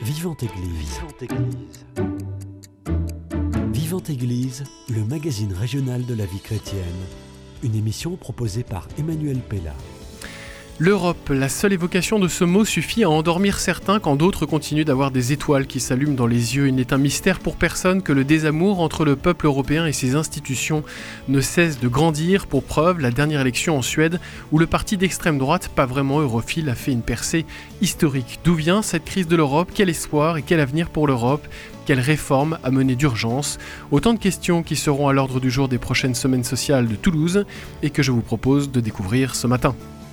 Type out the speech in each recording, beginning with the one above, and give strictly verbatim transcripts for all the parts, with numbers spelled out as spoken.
Vivante Église. Vivante Église. Vivante Église, le magazine régional de la vie chrétienne. Une émission proposée par Emmanuel Pella. L'Europe, la seule évocation de ce mot suffit à endormir certains quand d'autres continuent d'avoir des étoiles qui s'allument dans les yeux. Il n'est un mystère pour personne que le désamour entre le peuple européen et ses institutions ne cesse de grandir. Pour preuve, la dernière élection en Suède, où le parti d'extrême droite, pas vraiment europhile, a fait une percée historique. D'où vient cette crise de l'Europe ? Quel espoir et quel avenir pour l'Europe ? Quelles réformes à mener d'urgence ? Autant de questions qui seront à l'ordre du jour des prochaines semaines sociales de Toulouse et que je vous propose de découvrir ce matin.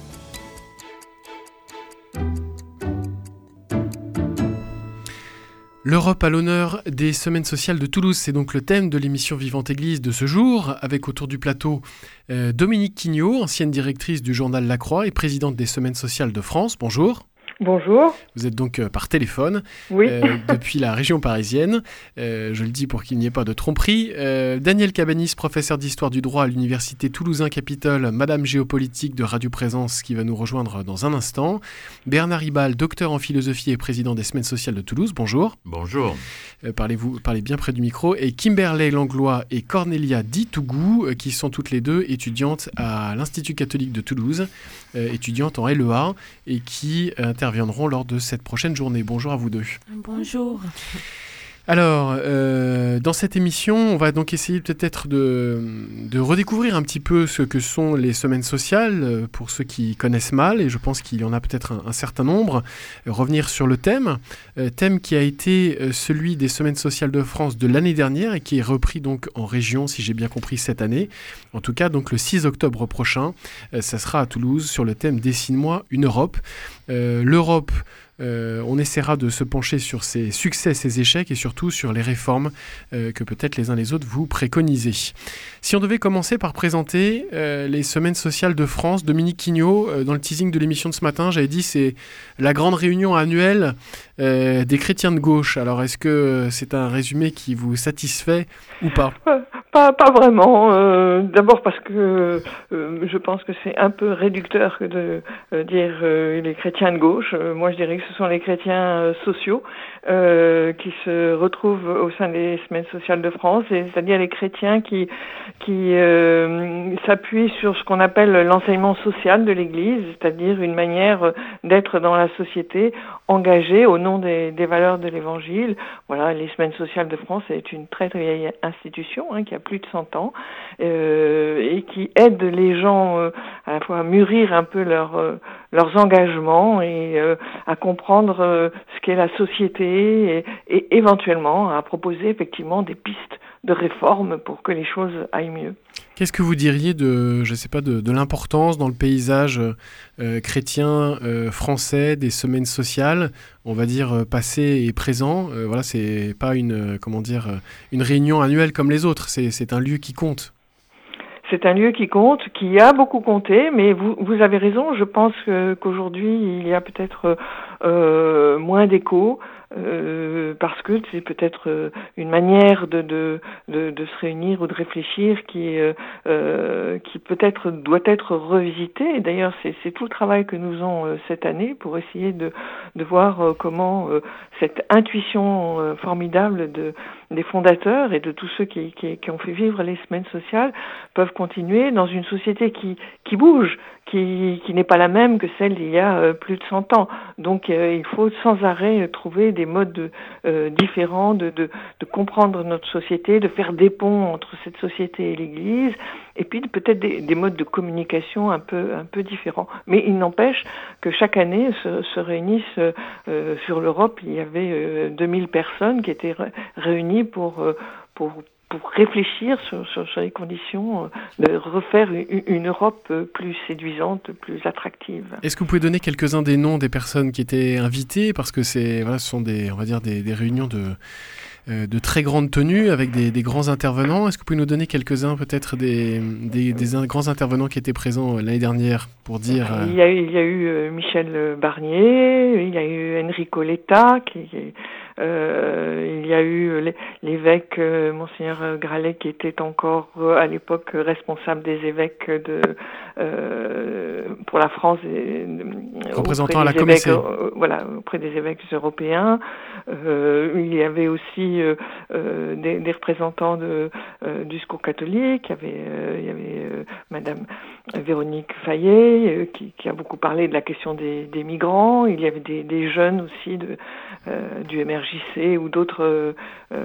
L'Europe à l'honneur des semaines sociales de Toulouse, c'est donc le thème de l'émission Vivante Église de ce jour, avec autour du plateau euh, Dominique Quignot, ancienne directrice du journal La Croix et présidente des semaines sociales de France. Bonjour. Bonjour. Vous êtes donc euh, par téléphone, oui. euh, depuis la région parisienne, euh, je le dis pour qu'il n'y ait pas de tromperie. Euh, Daniel Cabanis, professeur d'histoire du droit à l'université Toulousain-Capitole, Madame Géopolitique de Radio Présence, qui va nous rejoindre dans un instant. Bernard Ribal, docteur en philosophie et président des semaines sociales de Toulouse, bonjour. Bonjour. Euh, parlez-vous, parlez bien près du micro. Et Kimberley Langlois et Cornelia Ditougou, euh, qui sont toutes les deux étudiantes à l'Institut catholique de Toulouse, euh, étudiantes en L E A, et qui euh, interviendront lors de cette prochaine journée. Bonjour à vous deux. Bonjour. Alors, euh, dans cette émission, on va donc essayer peut-être de, de redécouvrir un petit peu ce que sont les semaines sociales pour ceux qui connaissent mal, et je pense qu'il y en a peut-être un, un certain nombre. Euh, revenir sur le thème, euh, thème qui a été euh, celui des semaines sociales de France de l'année dernière et qui est repris donc en région, si j'ai bien compris, cette année. En tout cas, donc le six octobre prochain, euh, ça sera à Toulouse sur le thème « Dessine-moi une Europe ». Euh, L'Europe, euh, on essaiera de se pencher sur ses succès, ses échecs et surtout sur les réformes euh, que peut-être les uns les autres vous préconisez. Si on devait commencer par présenter euh, les semaines sociales de France, Dominique Quignot, euh, dans le teasing de l'émission de ce matin, j'avais dit c'est la grande réunion annuelle euh, des chrétiens de gauche. Alors est-ce que c'est un résumé qui vous satisfait ou pas ? Pas, pas vraiment. Euh, d'abord parce que euh, je pense que c'est un peu réducteur que de euh, dire euh, les chrétiens de gauche. Euh, moi, je dirais que ce sont les chrétiens euh, sociaux euh, qui se retrouvent au sein des semaines sociales de France, et, c'est-à-dire les chrétiens qui qui euh, s'appuient sur ce qu'on appelle l'enseignement social de l'Église, c'est-à-dire une manière d'être dans la société engagée au nom des, des valeurs de l'Évangile. Voilà, les semaines sociales de France est une très très vieille institution hein, qui a plus de cent ans euh, et qui aide les gens euh, à la fois à mûrir un peu leur, euh, leurs engagements et euh, à comprendre euh, ce qu'est la société et, et éventuellement à proposer effectivement des pistes de réforme pour que les choses aillent mieux. Qu'est-ce que vous diriez de, je sais pas, de, de l'importance dans le paysage euh, chrétien euh, français des semaines sociales, on va dire euh, passé et présent. Euh, voilà, c'est pas une, euh, comment dire, euh, une réunion annuelle comme les autres. C'est, c'est un lieu qui compte. C'est un lieu qui compte, qui a beaucoup compté, mais vous, vous avez raison. Je pense que, qu'aujourd'hui il y a peut-être euh, moins d'écho. Euh, parce que c'est peut-être euh, une manière de, de, de, de se réunir ou de réfléchir qui, euh, euh, qui peut-être doit être revisitée. Et d'ailleurs, c'est, c'est tout le travail que nous faisons euh, cette année pour essayer de, de voir euh, comment euh, cette intuition euh, formidable de, des fondateurs et de tous ceux qui, qui, qui ont fait vivre les semaines sociales peuvent continuer dans une société qui, qui bouge, qui, qui n'est pas la même que celle d'il y a euh, plus de cent ans. Donc euh, il faut sans arrêt trouver des modes de, euh, différents de, de, de comprendre notre société, de faire des ponts entre cette société et l'Église, et puis peut-être des, des modes de communication un peu, un peu différents. Mais il n'empêche que chaque année se, se réunissent euh, sur l'Europe, il y avait euh, deux mille personnes qui étaient ré- réunies pour, euh, pour pour réfléchir sur, sur, sur les conditions de refaire une, une Europe plus séduisante, plus attractive. Est-ce que vous pouvez donner quelques-uns des noms des personnes qui étaient invitées ? Parce que c'est, voilà, ce sont des, on va dire des, des réunions de, euh, de très grande tenue avec des, des grands intervenants. Est-ce que vous pouvez nous donner quelques-uns peut-être des, des, des un, grands intervenants qui étaient présents l'année dernière pour dire... Euh... Il y a eu, il y a eu Michel Barnier, il y a eu Enrico Letta qui est Euh, il y a eu l'évêque euh, Monseigneur Gralet qui était encore euh, à l'époque responsable des évêques de euh, pour la France, et, représentant à la évêques, Commission. euh, voilà, auprès des évêques européens. Euh, il y avait aussi euh, euh, des, des représentants de, euh, du Secours catholique. Il y avait, euh, il y avait euh, Madame Véronique Fayet euh, qui, qui a beaucoup parlé de la question des, des migrants. Il y avait des, des jeunes aussi de, euh, du M R J C ou d'autres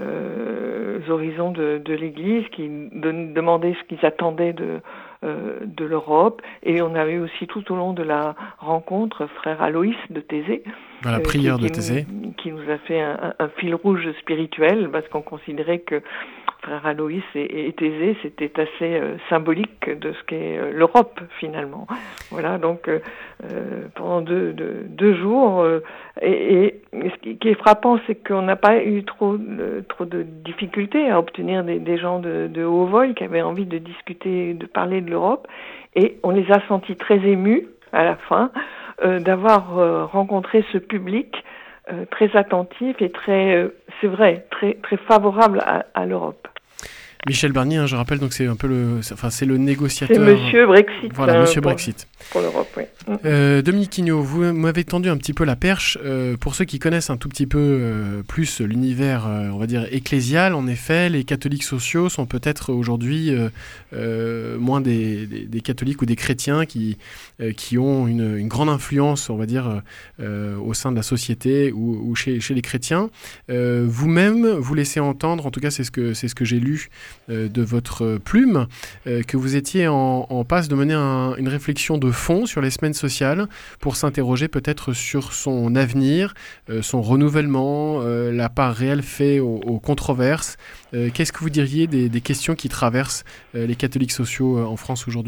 euh, horizons de, de l'Église qui de, demandaient ce qu'ils attendaient de Euh, de l'Europe. Et on avait aussi tout au long de la rencontre frère Aloïs de Thésée, à la prière euh, qui, de Thésée, qui, qui nous a fait un, un fil rouge spirituel, parce qu'on considérait que frère Aloïs et, et Thésée, c'était assez euh, symbolique de ce qu'est euh, l'Europe finalement. Voilà, donc euh, pendant deux, deux, deux jours, euh, et, et ce qui, qui est frappant, c'est qu'on n'a pas eu trop, euh, trop de difficultés à obtenir des, des gens de, de haut vol qui avaient envie de discuter, de parler de l'Europe, et on les a sentis très émus à la fin euh, d'avoir euh, rencontré ce public euh, très attentif et très, euh, c'est vrai, très, très favorable à, à l'Europe. Michel Barnier, hein, je rappelle, donc c'est un peu le, c'est, enfin c'est le négociateur. C'est Monsieur Brexit. Voilà, euh, Monsieur pour, Brexit. Pour l'Europe, oui. Euh, Dominique Quignot, vous m'avez tendu un petit peu la perche. Euh, pour ceux qui connaissent un tout petit peu euh, plus l'univers, euh, on va dire, ecclésial, en effet, les catholiques sociaux sont peut-être aujourd'hui euh, euh, moins des, des, des catholiques ou des chrétiens qui, euh, qui ont une, une grande influence, on va dire, euh, au sein de la société ou, ou chez, chez les chrétiens. Euh, vous-même, vous laissez entendre, en tout cas c'est ce que, c'est ce que j'ai lu euh, de votre plume, euh, que vous étiez en, en passe de mener un, une réflexion de fond sur les semaines sociale pour s'interroger peut-être sur son avenir, euh, son renouvellement, euh, la part réelle faite aux, aux controverses. Euh, qu'est-ce que vous diriez des, des questions qui traversent euh, les catholiques sociaux euh, en France aujourd'hui ?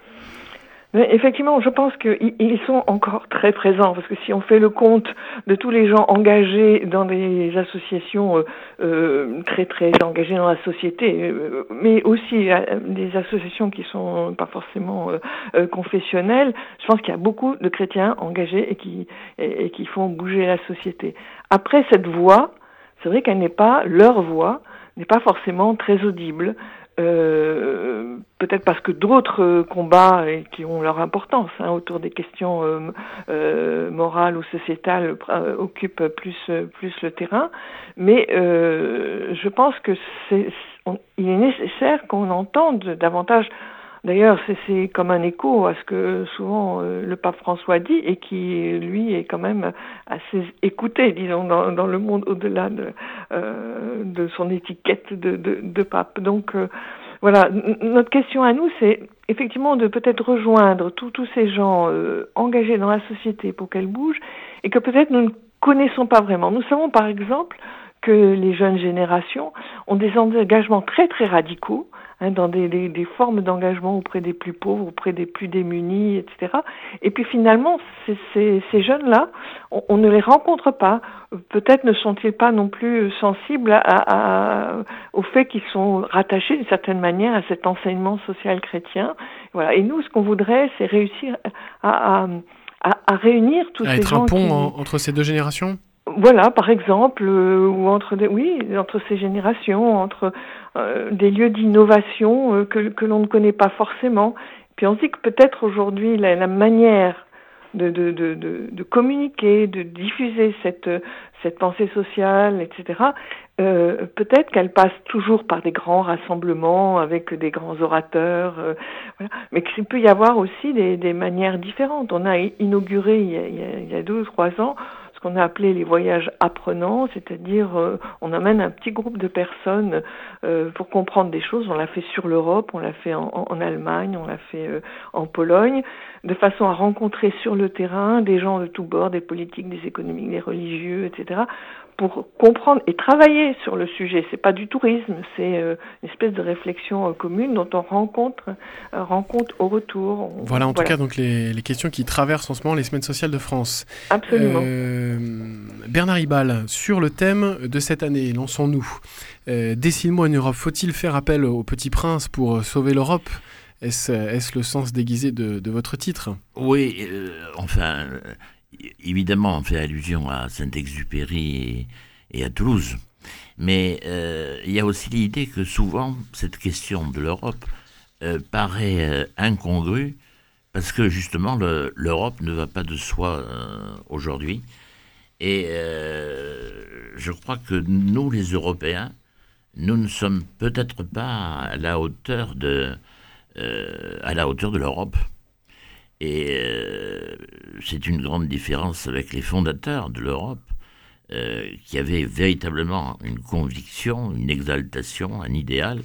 Mais effectivement, je pense qu'ils sont encore très présents, parce que si on fait le compte de tous les gens engagés dans des associations euh, euh, très très engagés dans la société, euh, mais aussi euh, des associations qui sont pas forcément euh, euh, confessionnelles, je pense qu'il y a beaucoup de chrétiens engagés et qui et, et qui font bouger la société. Après, cette voix, c'est vrai qu'elle n'est pas, leur voix n'est pas forcément très audible. Euh, peut-être parce que d'autres euh, combats euh, qui ont leur importance hein, autour des questions euh, euh, morales ou sociétales euh, occupent plus euh, plus le terrain, mais euh, je pense que c'est on, il est nécessaire qu'on entende davantage. D'ailleurs, c'est, c'est comme un écho à ce que souvent euh, le pape François dit et qui, lui, est quand même assez écouté, disons, dans, dans le monde au-delà de, euh, de son étiquette de, de, de pape. Donc, euh, voilà, N- notre question à nous, c'est effectivement de peut-être rejoindre tous tous ces gens euh, engagés dans la société pour qu'elle bouge et que peut-être nous ne connaissons pas vraiment. Nous savons, par exemple, que les jeunes générations ont des engagements très, très radicaux, Hein, dans des, des, des formes d'engagement auprès des plus pauvres, auprès des plus démunis, et cetera. Et puis finalement, ces, ces, ces jeunes-là, on, on ne les rencontre pas. Peut-être ne sont-ils pas non plus sensibles à, à, au fait qu'ils sont rattachés d'une certaine manière à cet enseignement social chrétien. Voilà. Et nous, ce qu'on voudrait, c'est réussir à, à, à, à réunir tous à ces être gens un pont qui... en, entre ces deux générations. Voilà, par exemple, euh, ou entre des, oui, entre ces générations, entre euh, des lieux d'innovation euh, que que l'on ne connaît pas forcément. Puis on se dit que peut-être aujourd'hui la, la manière de, de de de de communiquer, de diffuser cette cette pensée sociale, et cetera. Euh, peut-être qu'elle passe toujours par des grands rassemblements avec des grands orateurs, euh, voilà. Mais qu'il peut y avoir aussi des des manières différentes. On a inauguré il y a, il y a, il y a deux ou trois ans ce qu'on a appelé les voyages apprenants, c'est-à-dire euh, on amène un petit groupe de personnes euh, pour comprendre des choses. On l'a fait sur l'Europe, on l'a fait en, en, en Allemagne, on l'a fait euh, en Pologne, de façon à rencontrer sur le terrain des gens de tous bords, des politiques, des économiques, des religieux, et cetera, pour comprendre et travailler sur le sujet. C'est pas du tourisme, c'est euh, une espèce de réflexion euh, commune dont on rencontre, euh, rencontre au retour. On, voilà, en voilà. tout cas, donc les, les questions qui traversent en ce moment les semaines sociales de France. Absolument. Euh, Bernard Ribal, sur le thème de cette année, lançons-nous. Euh, Dessine-moi une Europe. Faut-il faire appel au Petit Prince pour sauver l'Europe ? Est-ce, est-ce le sens déguisé de, de votre titre ? Oui, euh, enfin, euh, évidemment, on fait allusion à Saint-Exupéry et à Toulouse. Mais euh, il y a aussi l'idée que souvent, cette question de l'Europe euh, paraît euh, incongrue, parce que justement, le, l'Europe ne va pas de soi euh, aujourd'hui. Et euh, je crois que nous, les Européens, nous ne sommes peut-être pas à la hauteur de, euh, à la hauteur de l'Europe. Et euh, c'est une grande différence avec les fondateurs de l'Europe, euh, qui avaient véritablement une conviction, une exaltation, un idéal,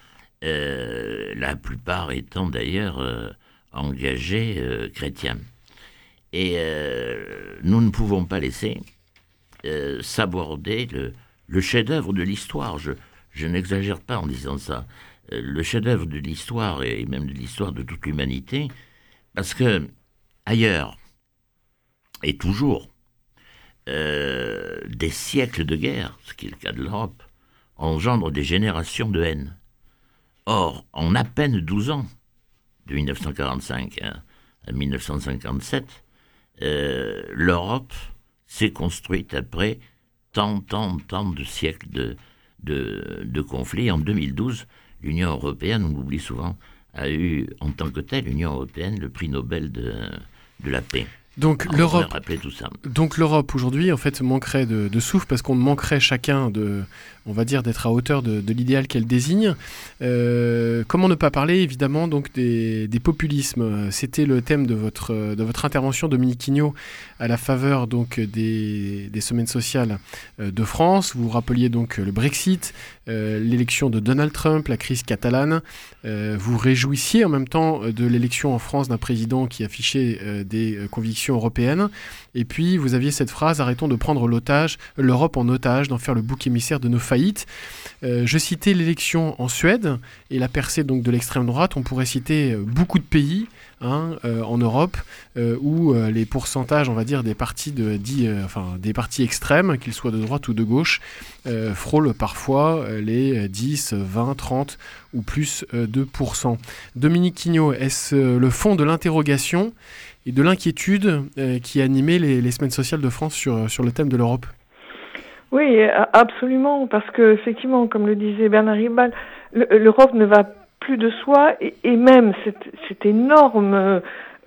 euh, la plupart étant d'ailleurs euh, engagés euh, chrétiens. Et euh, nous ne pouvons pas laisser euh, s'aborder le, le chef-d'œuvre de l'histoire. Je, je n'exagère pas en disant ça. Euh, le chef-d'œuvre de l'histoire et même de l'histoire de toute l'humanité, parce que ailleurs, et toujours, euh, des siècles de guerre, ce qui est le cas de l'Europe, engendrent des générations de haine. Or, en à peine douze ans, de dix-neuf cent quarante-cinq hein, à dix-neuf cent cinquante-sept, euh, l'Europe s'est construite après tant, tant, tant de siècles de, de, de conflits. En deux mille douze, l'Union européenne, on l'oublie souvent, a eu en tant que telle, l'Union européenne, le prix Nobel de, de la paix. Donc Alors, l'Europe, on a rappelé tout ça. donc l'Europe aujourd'hui, en fait, manquerait de, de souffle parce qu'on manquerait chacun de, on va dire, d'être à hauteur de, de l'idéal qu'elle désigne. Euh, comment ne pas parler, évidemment, donc des, des populismes. C'était le thème de votre, de votre intervention, Dominique Quignot, à la faveur donc des, des semaines sociales de France. Vous rappeliez donc le Brexit, euh, l'élection de Donald Trump, la crise catalane. Euh, vous réjouissiez en même temps de l'élection en France d'un président qui affichait euh, des convictions européennes. Et puis, vous aviez cette phrase « Arrêtons de prendre l'otage, l'Europe en otage, d'en faire le bouc émissaire de nos faillites ». Euh, je citais l'élection en Suède et la percée donc, de l'extrême droite. On pourrait citer beaucoup de pays hein, euh, en Europe euh, où euh, les pourcentages, on va dire, des partis, de, dits, euh, enfin, des partis extrêmes, qu'ils soient de droite ou de gauche, euh, frôlent parfois euh, les dix, vingt, trente ou plus euh, de pourcents. Dominique Quignot, est-ce euh, le fond de l'interrogation et de l'inquiétude euh, qui animait les, les semaines sociales de France sur, sur le thème de l'Europe? Oui, absolument, parce que effectivement, comme le disait Bernard Ribal, l'Europe ne va plus de soi, et, et même cette, cette énorme euh,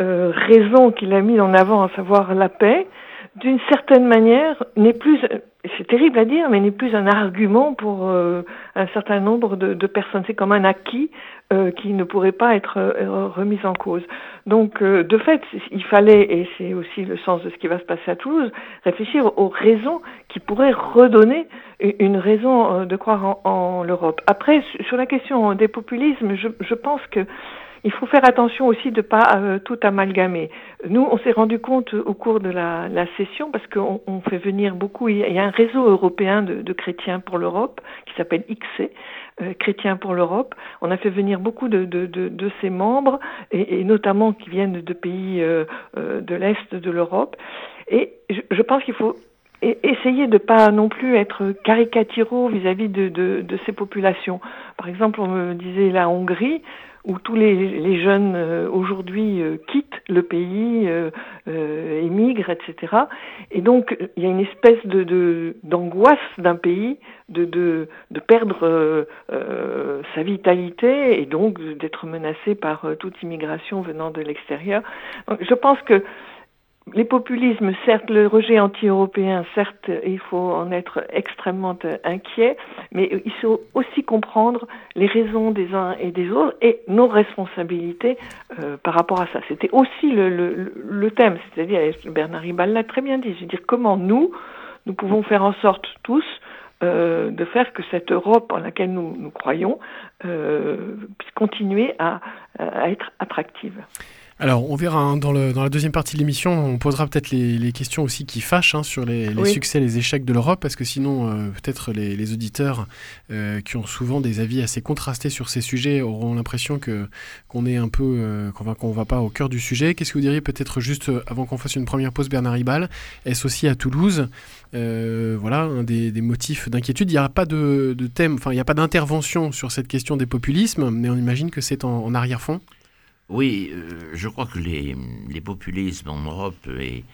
raison qu'il a mis en avant, à savoir la paix, d'une certaine manière, n'est plus, c'est terrible à dire, mais n'est plus un argument pour euh, un certain nombre de, de personnes. C'est comme un acquis euh, qui ne pourrait pas être euh, remis en cause. Donc, euh, de fait, il fallait, et c'est aussi le sens de ce qui va se passer à Toulouse, réfléchir aux raisons qui pourraient redonner une raison euh, de croire en, en l'Europe. Après, sur la question des populismes, je, je pense que il faut faire attention aussi de pas euh, tout amalgamer. Nous, on s'est rendu compte au cours de la, la session, parce qu'on on fait venir beaucoup, il y a un réseau européen de, de chrétiens pour l'Europe, qui s'appelle I C C, euh, Chrétiens pour l'Europe. On a fait venir beaucoup de, de, de, de ses membres, et, et notamment qui viennent de pays euh, euh, de l'Est de l'Europe. Et je, je pense qu'il faut essayer de pas non plus être caricaturaux vis-à-vis de, de, de ces populations. Par exemple, on me disait la Hongrie, où tous les, les jeunes euh, aujourd'hui euh, quittent le pays, euh, euh, émigrent, et cetera. Et donc, il y a une espèce de, de d'angoisse d'un pays de, de, de perdre euh, euh, sa vitalité et donc d'être menacé par euh, toute immigration venant de l'extérieur. Donc, je pense que les populismes, certes, le rejet anti-européen, certes, il faut en être extrêmement inquiet, mais il faut aussi comprendre les raisons des uns et des autres et nos responsabilités euh, par rapport à ça. C'était aussi le, le, le thème, c'est-à-dire, Bernard Ribal l'a très bien dit, je veux dire comment nous, nous pouvons faire en sorte tous euh, de faire que cette Europe en laquelle nous, nous croyons euh, puisse continuer à, à être attractive. Alors, on verra hein, dans, le, dans la deuxième partie de l'émission, on posera peut-être les, les questions aussi qui fâchent hein, sur les, les oui. succès, les échecs de l'Europe, parce que sinon, euh, peut-être les, les auditeurs euh, qui ont souvent des avis assez contrastés sur ces sujets auront l'impression que qu'on est un peu, euh, qu'on va, qu'on va pas au cœur du sujet. Qu'est-ce que vous diriez peut-être juste avant qu'on fasse une première pause, Bernard Ribal, est-ce aussi à Toulouse euh, voilà, un des, des motifs d'inquiétude. Il n'y a pas de, de thème, enfin, il n'y a pas d'intervention sur cette question des populismes, mais on imagine que c'est en, en arrière-fond. Oui, euh, je crois que les, les populismes en Europe et,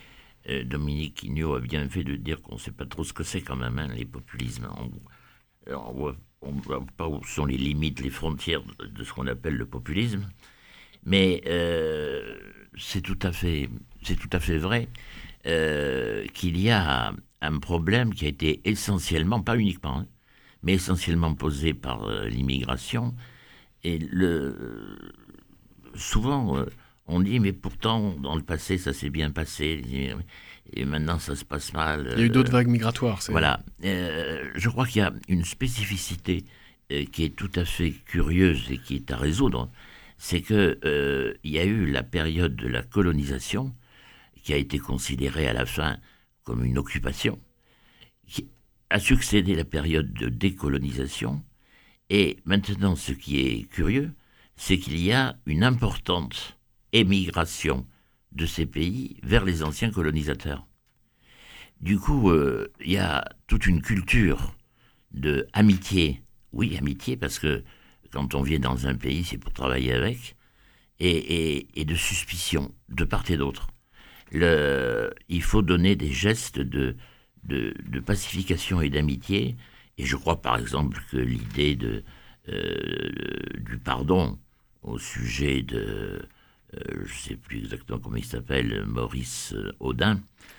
euh, Dominique Quignot a bien fait de dire qu'on ne sait pas trop ce que c'est quand même, hein, les populismes. On voit, on voit pas où sont les limites, les frontières de, de ce qu'on appelle le populisme. Mais euh, c'est tout à fait, c'est tout à fait vrai euh, qu'il y a un problème qui a été essentiellement, pas uniquement, hein, mais essentiellement posé par euh, l'immigration. Et le, souvent, euh, on dit, mais pourtant, dans le passé, ça s'est bien passé, et maintenant, ça se passe mal. Il y a eu d'autres euh, vagues migratoires. C'est... Voilà. Euh, je crois qu'il y a une spécificité euh, qui est tout à fait curieuse et qui est à résoudre. C'est qu'il euh, y a eu la période de la colonisation, qui a été considérée à la fin comme une occupation, qui a succédé la période de décolonisation. Et maintenant, ce qui est curieux, c'est qu'il y a une importante émigration de ces pays vers les anciens colonisateurs. Du coup, euh, il y a toute une culture de amitié. Oui, amitié, parce que quand on vient dans un pays, c'est pour travailler avec, et, et, et de suspicion, de part et d'autre. Le, il faut donner des gestes de, de, de pacification et d'amitié, et je crois par exemple que l'idée de, euh, du pardon au sujet de, euh, je ne sais plus exactement comment il s'appelle, Maurice Audin,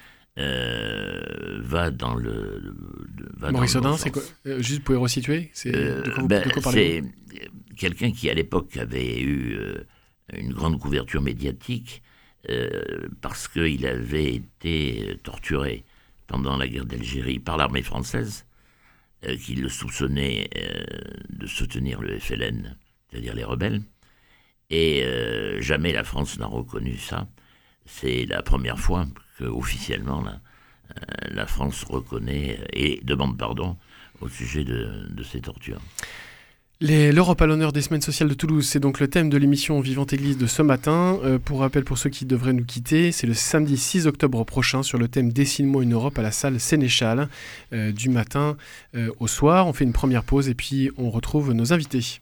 euh, va dans le... Va Maurice dans le Audin, bon c'est quoi sens. euh, Juste pour resituer, c'est Euh, de quoi, ben, de quoi parlez-vous? C'est quelqu'un qui à l'époque avait eu euh, une grande couverture médiatique euh, parce qu'il avait été torturé pendant la guerre d'Algérie par l'armée française, euh, qui le soupçonnait euh, de soutenir le F L N, c'est-à-dire les rebelles. Et euh, jamais la France n'a reconnu ça. C'est la première fois qu'officiellement la, euh, la France reconnaît et demande pardon au sujet de, de ces tortures. Les, L'Europe à l'honneur des semaines sociales de Toulouse, c'est donc le thème de l'émission Vivante Église de ce matin. Euh, pour rappel, pour ceux qui devraient nous quitter, c'est le samedi six octobre prochain sur le thème Dessine-moi une Europe à la salle Sénéchal, euh, du matin euh, au soir. On fait une première pause et puis on retrouve nos invités.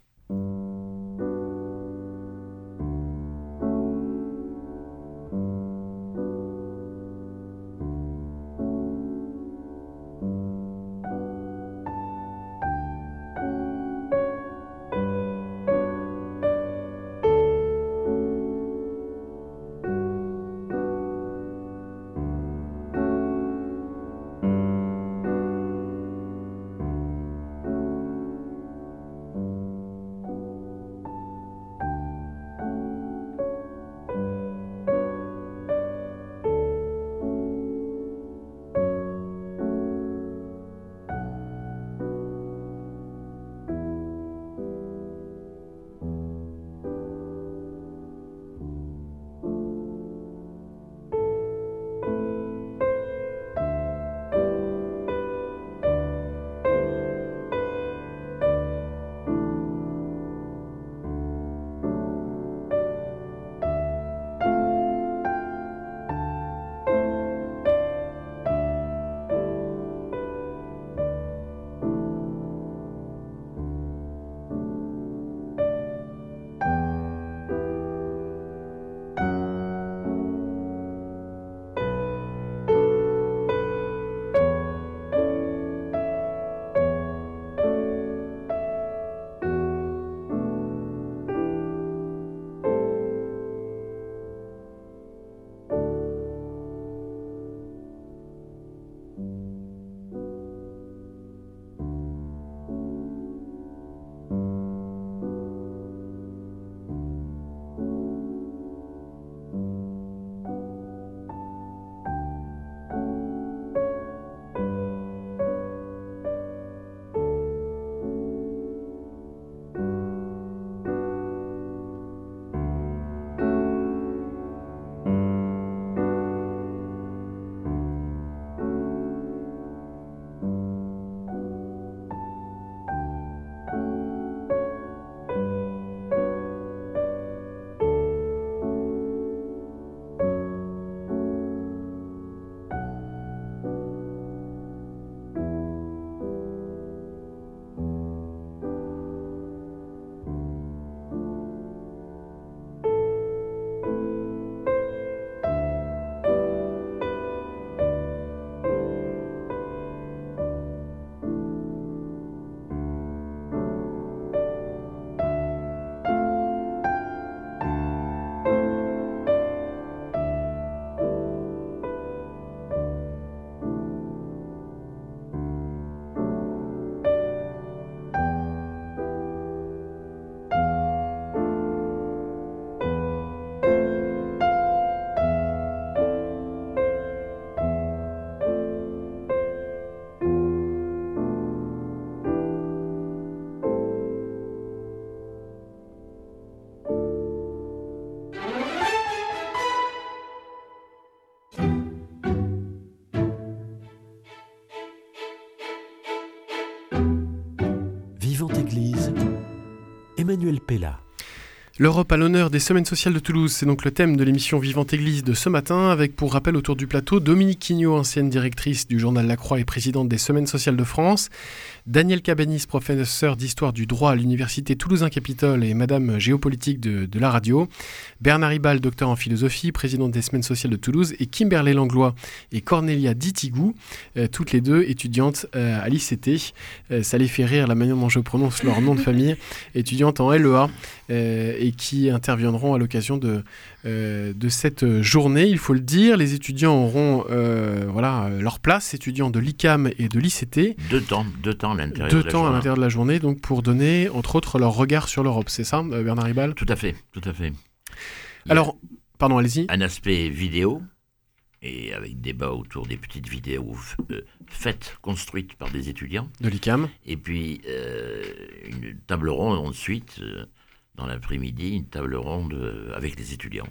Emmanuel Pella. L'Europe à l'honneur des Semaines sociales de Toulouse, c'est donc le thème de l'émission Vivante Église de ce matin, avec pour rappel autour du plateau Dominique Quignot, ancienne directrice du journal La Croix et présidente des Semaines sociales de France, Daniel Cabanis, professeur d'histoire du droit à l'université Toulousain-Capitole et madame géopolitique de, de la radio, Bernard Ribal, docteur en philosophie, présidente des Semaines sociales de Toulouse, et Kimberlé Langlois et Cornelia Ditigou, euh, toutes les deux étudiantes euh, à l'I C T. Euh, ça les fait rire la manière dont je prononce leur nom de famille, étudiantes en L E A, euh, et qui interviendront à l'occasion de, euh, de cette journée. Il faut le dire, les étudiants auront euh, voilà, leur place, étudiants de l'I C A M et de l'I C T. Deux temps, deux temps à l'intérieur Deux de la temps journée. à l'intérieur de la journée, donc pour donner, entre autres, leur regard sur l'Europe. C'est ça, Bernard Ribal ? Tout à fait, tout à fait. Il y a Alors, pardon, allez-y. un aspect vidéo, et avec débat autour des petites vidéos euh, faites, construites par des étudiants. De l'I C A M. Et puis, euh, une table ronde ensuite, euh, dans l'après-midi, une table ronde euh, avec les étudiants.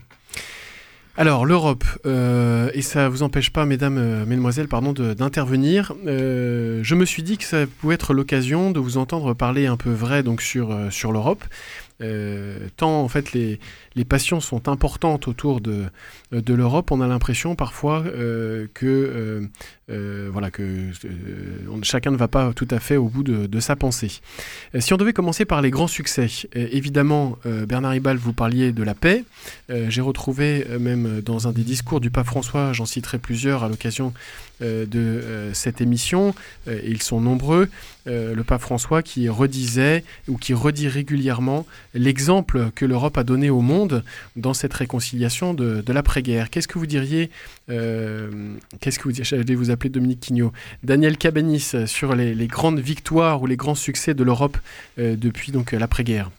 Alors, l'Europe, euh, et ça ne vous empêche pas, mesdames, euh, mesdemoiselles, pardon, de, d'intervenir. Euh, je me suis dit que ça pouvait être l'occasion de vous entendre parler un peu vrai donc, sur, euh, sur l'Europe. Euh, tant en fait les, les passions sont importantes autour de, de l'Europe, on a l'impression parfois euh, que, euh, euh, voilà, que euh, on, chacun ne va pas tout à fait au bout de, de sa pensée. Euh, si on devait commencer par les grands succès, euh, évidemment, euh, Bernard Ribal, vous parliez de la paix. Euh, j'ai retrouvé euh, même dans un des discours du pape François, j'en citerai plusieurs à l'occasion euh, de euh, cette émission, euh, et ils sont nombreux, euh, le pape François qui redisait ou qui redit régulièrement l'exemple que l'Europe a donné au monde dans cette réconciliation de, de l'après-guerre. Qu'est-ce que vous diriez, euh, qu'est-ce que vous diriez, j'allais vous appeler Dominique Quignot, Daniel Cabanis, sur les, les grandes victoires ou les grands succès de l'Europe euh, depuis donc l'après-guerre?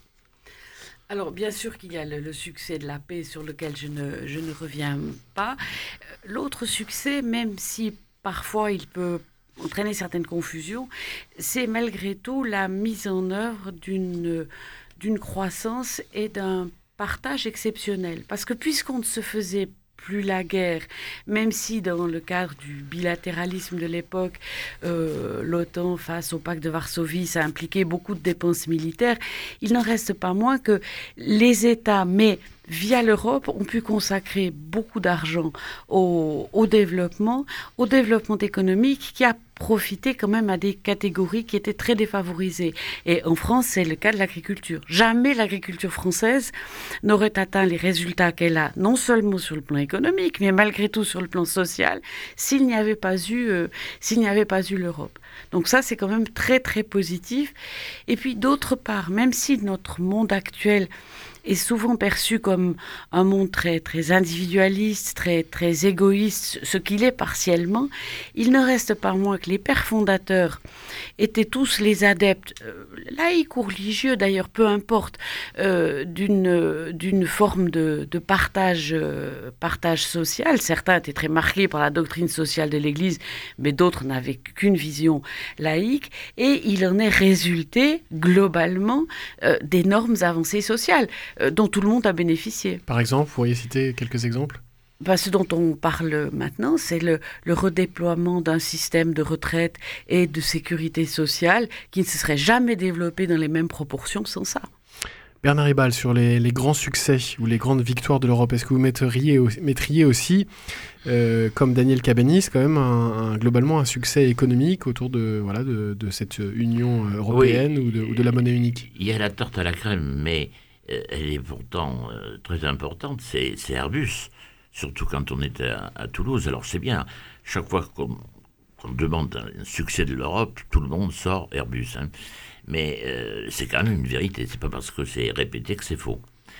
Alors, bien sûr qu'il y a le, le succès de la paix sur lequel je ne, je ne reviens pas. L'autre succès, même si parfois il peut entraîner certaines confusions, c'est malgré tout la mise en œuvre d'une... d'une croissance et d'un partage exceptionnel. Parce que puisqu'on ne se faisait plus la guerre, même si dans le cadre du bilatéralisme de l'époque, euh, l'OTAN face au pacte de Varsovie, ça impliquait beaucoup de dépenses militaires, il n'en reste pas moins que les États, mais via l'Europe, ont pu consacrer beaucoup d'argent au, au développement, au développement économique qui a profité quand même à des catégories qui étaient très défavorisées. Et en France, c'est le cas de l'agriculture. Jamais l'agriculture française n'aurait atteint les résultats qu'elle a, non seulement sur le plan économique, mais malgré tout sur le plan social, s'il n'y avait pas eu, euh, s'il n'y avait pas eu l'Europe. Donc ça, c'est quand même très, très positif. Et puis, d'autre part, même si notre monde actuel est souvent perçu comme un monde très, très individualiste, très, très égoïste, ce qu'il est partiellement, il ne reste pas moins que les pères fondateurs étaient tous les adeptes, euh, laïcs ou religieux d'ailleurs, peu importe, euh, d'une, d'une forme de, de partage, euh, partage social. Certains étaient très marqués par la doctrine sociale de l'Église, mais d'autres n'avaient qu'une vision laïque, et il en est résulté globalement euh, d'énormes avancées sociales dont tout le monde a bénéficié. Par exemple, vous pourriez citer quelques exemples ? Ben, ce dont on parle maintenant, c'est le, le redéploiement d'un système de retraite et de sécurité sociale qui ne se serait jamais développé dans les mêmes proportions sans ça. Bernard Ribal, sur les, les grands succès ou les grandes victoires de l'Europe, est-ce que vous mettriez, mettriez aussi, euh, comme Daniel Cabanis, quand même un, un, globalement un succès économique autour de, voilà, de, de cette Union européenne, oui, ou, de, ou de la monnaie unique ? Il y a la tarte à la crème, mais euh, elle est pourtant euh, très importante, c'est, c'est Airbus, surtout quand on est à, à Toulouse. Alors c'est bien, chaque fois qu'on, qu'on demande un succès de l'Europe, tout le monde sort Airbus, hein. Mais euh, c'est quand même une vérité, c'est pas parce que c'est répété que c'est faux.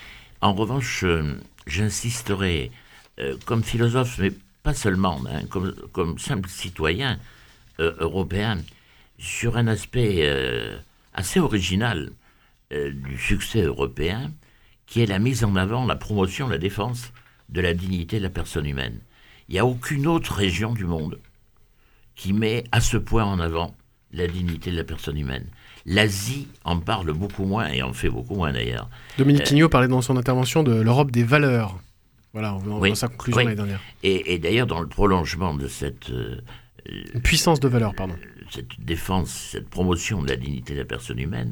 En revanche, euh, j'insisterai, euh, comme philosophe, mais pas seulement, hein, comme, comme simple citoyen euh, européen, sur un aspect euh, assez original euh, du succès européen, qui est la mise en avant, la promotion, la défense de la dignité de la personne humaine. Il n'y a aucune autre région du monde qui met à ce point en avant la dignité de la personne humaine. L'Asie en parle beaucoup moins, et en fait beaucoup moins d'ailleurs. Dominique euh, Quignot parlait dans son intervention de l'Europe des valeurs. Voilà, on oui, dans sa conclusion oui. l'année dernière. Et, et d'ailleurs, dans le prolongement de cette... Euh, Une puissance de valeur, pardon. Cette défense, cette promotion de la dignité de la personne humaine,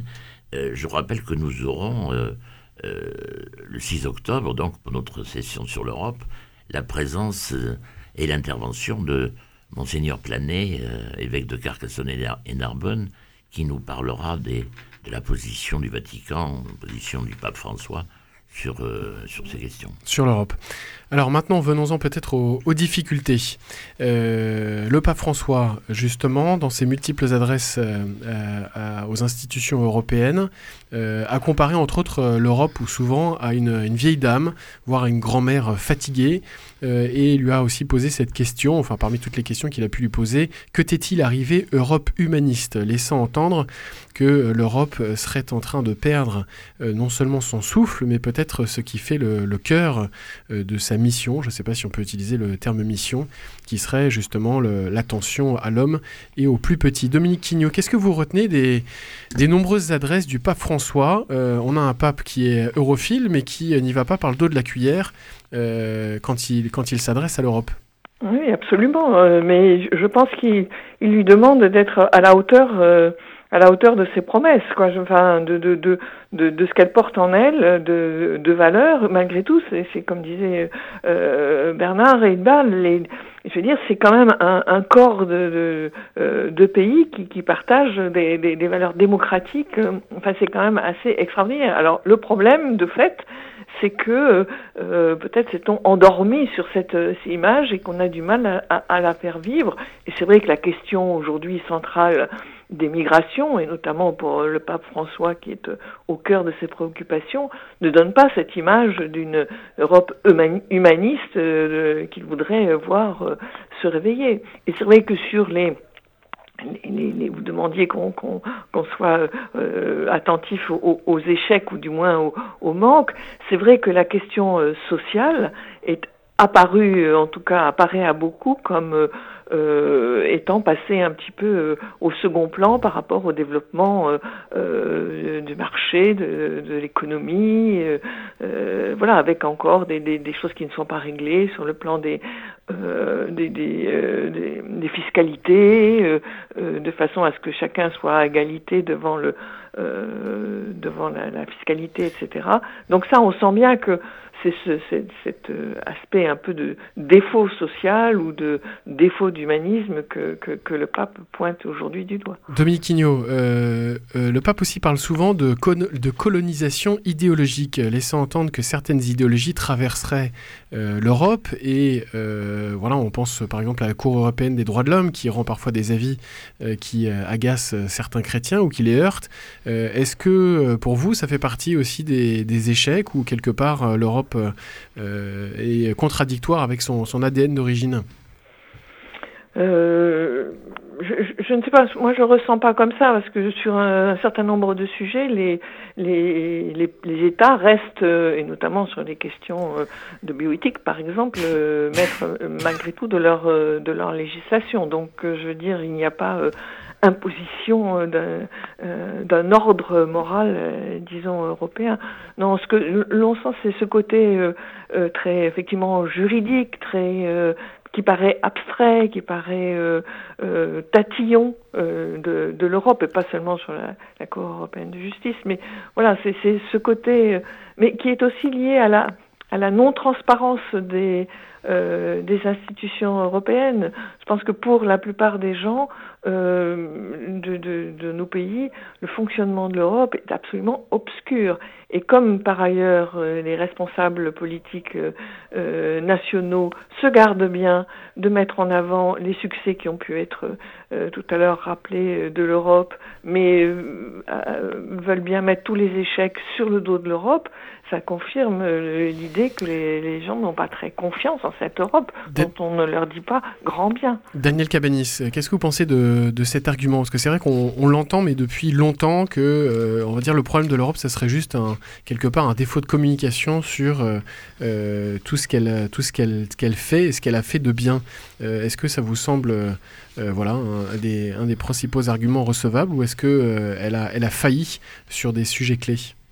Euh, je rappelle que nous aurons, euh, euh, le six octobre, donc pour notre session sur l'Europe, la présence euh, et l'intervention de Monseigneur Planet, euh, évêque de Carcassonne et, Nar- et Narbonne, qui nous parlera des, de la position du Vatican, la position du pape François sur, euh, sur ces questions. Sur l'Europe. Alors maintenant, venons-en peut-être aux, aux difficultés. Euh, le pape François, justement, dans ses multiples adresses euh, à, aux institutions européennes, euh, a comparé entre autres euh, l'Europe ou souvent à une, une vieille dame, voire à une grand-mère fatiguée, euh, et lui a aussi posé cette question, enfin parmi toutes les questions qu'il a pu lui poser, que t'est-il arrivé Europe humaniste, laissant entendre que euh, l'Europe serait en train de perdre euh, non seulement son souffle, mais peut-être ce qui fait le, le cœur euh, de sa mission, je ne sais pas si on peut utiliser le terme mission, qui serait justement le, l'attention à l'homme et aux plus petits. Dominique Quignot, qu'est-ce que vous retenez des, des nombreuses adresses du pape François ? euh, On a un pape qui est europhile, mais qui n'y va pas par le dos de la cuillère euh, quand, il, quand il s'adresse à l'Europe. Oui, absolument. Euh, mais je pense qu'il il lui demande d'être à la hauteur... Euh à la hauteur de ses promesses, quoi. Enfin, de de de de, de ce qu'elle porte en elle, de de valeurs. Malgré tout, c'est, c'est comme disait euh, Bernard Reitbal, les, je veux dire, c'est quand même un, un corps de de, de pays qui qui partagent des, des des valeurs démocratiques. Enfin, c'est quand même assez extraordinaire. Alors, le problème, de fait, c'est que euh, peut-être s'est-on endormi sur cette, cette image et qu'on a du mal à, à, à la faire vivre. Et c'est vrai que la question aujourd'hui centrale des migrations, et notamment pour le pape François qui est au cœur de ses préoccupations, ne donne pas cette image d'une Europe humaniste euh, qu'il voudrait voir euh, se réveiller. Et c'est vrai que sur les Les, les, vous demandiez qu'on, qu'on, qu'on soit euh, attentif aux, aux échecs ou du moins aux, aux manques. C'est vrai que la question euh, sociale est apparue, en tout cas apparaît à beaucoup comme euh, étant passée un petit peu euh, au second plan par rapport au développement euh, euh, du marché, de, de l'économie, euh, euh, voilà, avec encore des, des, des choses qui ne sont pas réglées sur le plan des Euh, des, des, euh, des, des fiscalités, euh, euh, de façon à ce que chacun soit à égalité devant le euh, devant la, la fiscalité, et cetera. Donc ça, on sent bien que c'est ce, c'est, cet euh, aspect un peu de défaut social ou de défaut d'humanisme que, que, que le pape pointe aujourd'hui du doigt. Dominique Quignot, euh, euh, le pape aussi parle souvent de, con- de colonisation idéologique, laissant entendre que certaines idéologies traverseraient euh, l'Europe et euh, voilà, on pense par exemple à la Cour européenne des droits de l'homme qui rend parfois des avis euh, qui euh, agacent certains chrétiens ou qui les heurtent. Euh, est-ce que euh, pour vous ça fait partie aussi des, des échecs ou quelque part euh, l'Europe euh, est contradictoire avec son, son A D N d'origine? Euh, je, je, je ne sais pas, moi je ressens pas comme ça parce que sur un, un certain nombre de sujets, les les les, les États restent euh, et notamment sur les questions euh, de bioéthique par exemple, euh, mettre euh, malgré tout de leur euh, de leur législation. Donc euh, je veux dire, il n'y a pas euh, imposition euh, d'un, euh, d'un ordre moral, euh, disons européen. Non, ce que l'on sent, c'est ce côté euh, euh, très effectivement juridique, très euh, qui paraît abstrait, qui paraît euh, euh, tatillon euh, de, de l'Europe, et pas seulement sur la, la Cour européenne de justice, mais voilà, c'est, c'est ce côté, euh, mais qui est aussi lié à la, à la non-transparence des, euh, des institutions européennes. Je pense que pour la plupart des gens euh, de, de, de nos pays, le fonctionnement de l'Europe est absolument obscur. Et comme par ailleurs euh, les responsables politiques euh, nationaux se gardent bien de mettre en avant les succès qui ont pu être euh, tout à l'heure rappelés de l'Europe, mais euh, euh, veulent bien mettre tous les échecs sur le dos de l'Europe, ça confirme euh, l'idée que les, les gens n'ont pas très confiance en cette Europe, da- dont on ne leur dit pas grand bien. Daniel Cabanis, qu'est-ce que vous pensez de, de cet argument ? Parce que c'est vrai qu'on on l'entend, mais depuis longtemps que, euh, on va dire, le problème de l'Europe, ça serait juste un, quelque part un défaut de communication sur euh, euh, tout ce qu'elle, tout ce qu'elle, qu'elle fait et ce qu'elle a fait de bien. Euh, est-ce que ça vous semble, euh, voilà, un des, un des principaux arguments recevables, ou est-ce que euh, elle a, elle a failli sur des sujets clés ?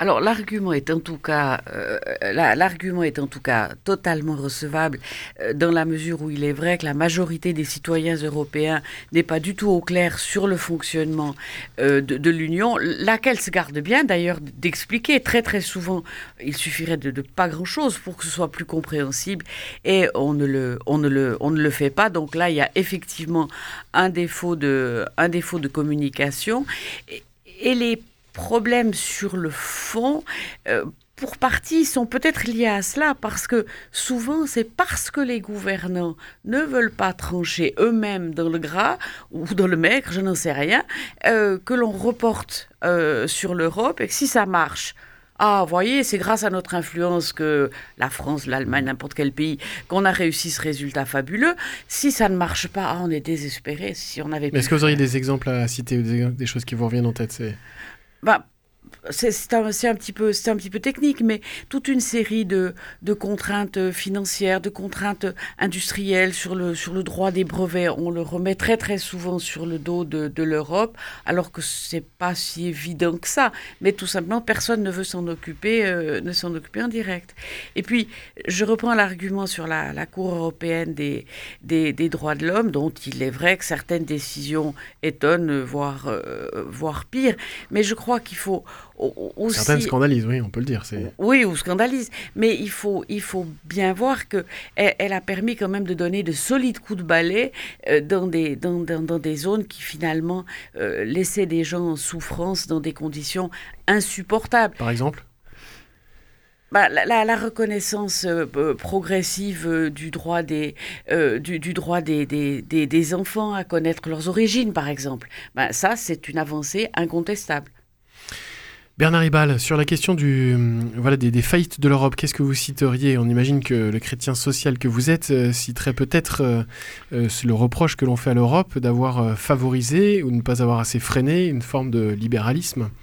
Alors l'argument est en tout cas, euh, la, l'argument est en tout cas totalement recevable euh, dans la mesure où il est vrai que la majorité des citoyens européens n'est pas du tout au clair sur le fonctionnement euh, de, de l'Union, laquelle se garde bien d'ailleurs d'expliquer. Très très souvent, il suffirait de, de pas grand-chose pour que ce soit plus compréhensible et on ne le, on ne le, on ne le fait pas. Donc là, il y a effectivement un défaut de, un défaut de communication et, et les problèmes sur le fond, euh, pour partie, sont peut-être liés à cela, parce que souvent, c'est parce que les gouvernants ne veulent pas trancher eux-mêmes dans le gras ou dans le maigre, je n'en sais rien, euh, que l'on reporte euh, sur l'Europe, et que si ça marche, ah, vous voyez, c'est grâce à notre influence que la France, l'Allemagne, n'importe quel pays, qu'on a réussi ce résultat fabuleux. Si ça ne marche pas, ah, on est désespéré. Si on avait. Mais est-ce que vous auriez des exemples à citer, des, des choses qui vous reviennent en tête? c'est... Bah, c'est, c'est, un, c'est, un petit peu, c'est un petit peu technique, mais toute une série de, de contraintes financières, de contraintes industrielles sur le, sur le droit des brevets, on le remet très très souvent sur le dos de, de l'Europe, alors que c'est pas si évident que ça. Mais tout simplement, personne ne veut s'en occuper, euh, ne s'en occuper en direct. Et puis, je reprends l'argument sur la, la Cour européenne des, des, des droits de l'homme, dont il est vrai que certaines décisions étonnent, voire, euh, voire pire. Mais je crois qu'il faut aussi... Certaines scandalisent, oui, on peut le dire. C'est... Oui, ou scandalisent. Mais il faut, il faut bien voir qu'elle elle a permis quand même de donner de solides coups de balai euh, dans, des, dans, dans, dans des zones qui finalement euh, laissaient des gens en souffrance dans des conditions insupportables. Par exemple ? Bah, la, la, la reconnaissance euh, progressive euh, du droit, des, euh, du, du droit des, des, des, des enfants à connaître leurs origines, par exemple. Bah, ça, c'est une avancée incontestable. Bernard Ribal, sur la question du, voilà, des, des faillites de l'Europe, qu'est-ce que vous citeriez ? On imagine que le chrétien social que vous êtes euh, citerait peut-être euh, euh, le reproche que l'on fait à l'Europe d'avoir euh, favorisé ou de ne pas avoir assez freiné une forme de libéralisme.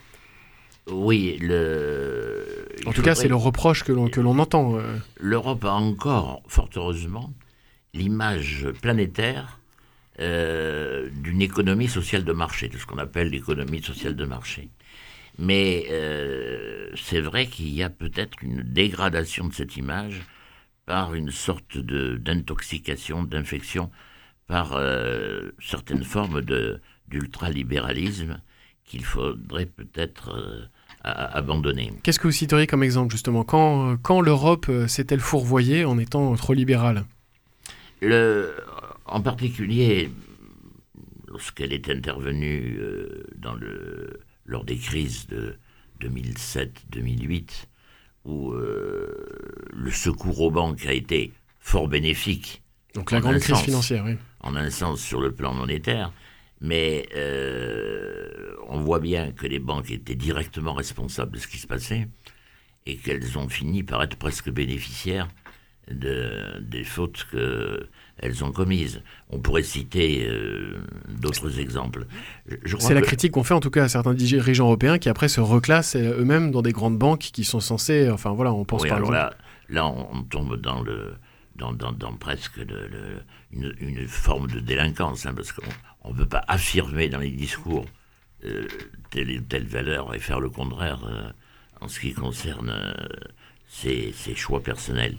Oui, le... En tout cas, c'est le reproche que l'on, que l'on entend. Euh. L'Europe a encore, fort heureusement, l'image planétaire euh, d'une économie sociale de marché, de ce qu'on appelle l'économie sociale de marché. Mais euh, c'est vrai qu'il y a peut-être une dégradation de cette image par une sorte de, d'intoxication, d'infection, par euh, certaines formes de, d'ultralibéralisme qu'il faudrait peut-être euh, à, abandonner. Qu'est-ce que vous citeriez comme exemple, justement ? Quand, quand l'Europe s'est-elle fourvoyée en étant trop libérale ? Le, En particulier, lorsqu'elle est intervenue euh, dans le... lors des crises de deux mille sept deux mille huit, où euh, le secours aux banques a été fort bénéfique. Donc la grande crise sens, financière, oui. En un sens sur le plan monétaire, mais euh, on voit bien que les banques étaient directement responsables de ce qui se passait et qu'elles ont fini par être presque bénéficiaires de, des fautes qu'elles ont commises. On pourrait citer euh, d'autres exemples. Je C'est la que... critique qu'on fait en tout cas à certains dirigeants européens qui après se reclassent eux-mêmes dans des grandes banques qui sont censées... Enfin voilà, on pense oui, par exemple... Là, là on, on tombe dans, le, dans, dans, dans presque le, le, une, une forme de délinquance, hein, parce qu'on ne peut pas affirmer dans les discours euh, telle et telle valeur et faire le contraire euh, en ce qui concerne euh, ses, ses choix personnels.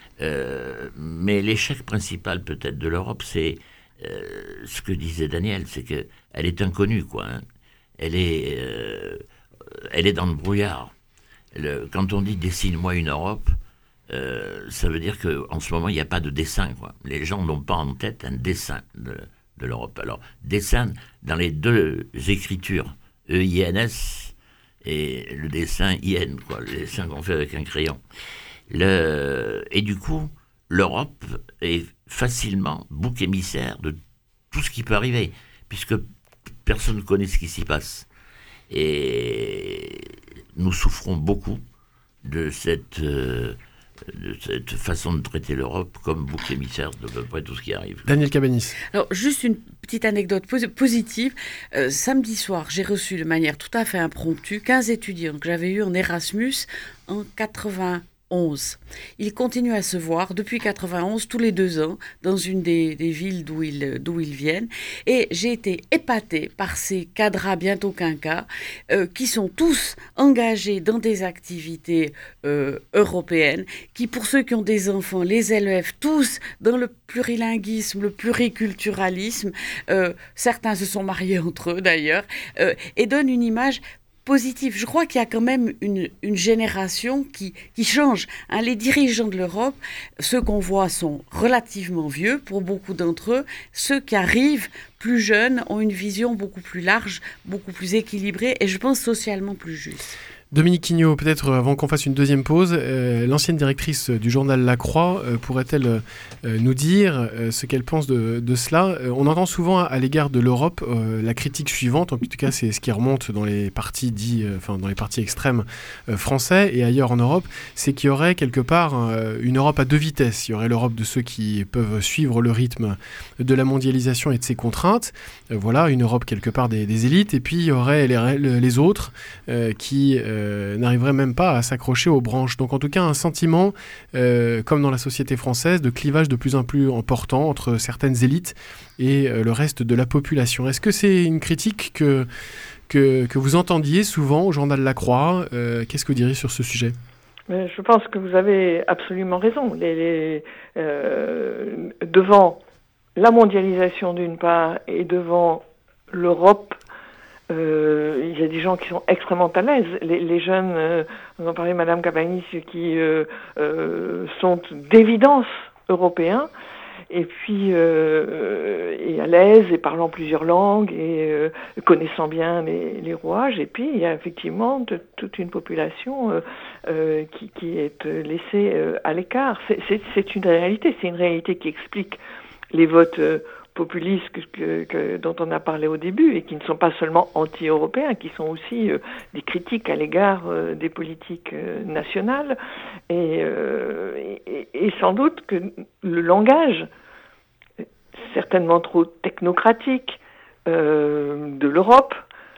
Euh, mais l'échec principal peut-être de l'Europe, c'est euh, ce que disait Daniel, c'est qu'elle est inconnue, quoi. Hein. Elle est, euh, elle est dans le brouillard. Le, quand on dit dessine-moi une Europe, euh, ça veut dire qu'en ce moment il n'y a pas de dessin, quoi. Les gens n'ont pas en tête un dessin de, de l'Europe. Alors dessin dans les deux écritures, E I N S et le dessin I N, quoi, le dessin qu'on fait avec un crayon. Le... Et du coup, l'Europe est facilement bouc émissaire de tout ce qui peut arriver, puisque personne ne connaît ce qui s'y passe. Et nous souffrons beaucoup de cette, euh, de cette façon de traiter l'Europe comme bouc émissaire de peu près tout ce qui arrive. Daniel Cabanis. Alors, juste une petite anecdote pos- positive. Euh, samedi soir, j'ai reçu de manière tout à fait impromptue quinze étudiants que j'avais eus en Erasmus en quatre-vingt onze. Ils continuent à se voir depuis quatre-vingt-onze, tous les deux ans, dans une des, des villes d'où ils, d'où ils viennent. Et j'ai été épatée par ces cadras bientôt quinquas, euh, qui sont tous engagés dans des activités euh, européennes, qui, pour ceux qui ont des enfants, les élèvent tous dans le plurilinguisme, le pluriculturalisme. Euh, certains se sont mariés entre eux, d'ailleurs, euh, et donnent une image positif. Je crois qu'il y a quand même une, une génération qui, qui change. Hein, les dirigeants de l'Europe, ceux qu'on voit sont relativement vieux pour beaucoup d'entre eux. Ceux qui arrivent plus jeunes ont une vision beaucoup plus large, beaucoup plus équilibrée et je pense socialement plus juste. Dominique Quignot, peut-être avant qu'on fasse une deuxième pause, euh, l'ancienne directrice du journal La Croix euh, pourrait-elle euh, nous dire euh, ce qu'elle pense de, de cela euh, On entend souvent à, à l'égard de l'Europe euh, la critique suivante, en tout cas c'est ce qui remonte dans les partis dits, euh, enfin dans les partis extrêmes euh, français et ailleurs en Europe, c'est qu'il y aurait quelque part euh, une Europe à deux vitesses. Il y aurait l'Europe de ceux qui peuvent suivre le rythme de la mondialisation et de ses contraintes, euh, voilà, une Europe quelque part des, des élites, et puis il y aurait les, les autres euh, qui euh, Euh, n'arriverait même pas à s'accrocher aux branches. Donc en tout cas un sentiment, euh, comme dans la société française, de clivage de plus en plus important entre certaines élites et euh, le reste de la population. Est-ce que c'est une critique que, que, que vous entendiez souvent au journal La Croix euh, Qu'est-ce que vous diriez sur ce sujet ? Je pense que vous avez absolument raison. Les, les, euh, devant la mondialisation d'une part et devant l'Europe, Euh, il y a des gens qui sont extrêmement à l'aise. Les, les jeunes, euh, vous en parlez, Madame Cabanis, qui euh, euh, sont d'évidence européens, et puis euh, et à l'aise, et parlant plusieurs langues, et euh, connaissant bien les, les rouages. Et puis il y a effectivement de, toute une population euh, euh, qui, qui est laissée euh, à l'écart. C'est, c'est, c'est une réalité, c'est une réalité qui explique les votes euh, populistes que, que, que, dont on a parlé au début et qui ne sont pas seulement anti-européens, qui sont aussi euh, des critiques à l'égard euh, des politiques euh, nationales et, euh, et, et sans doute que le langage certainement trop technocratique euh, de l'Europe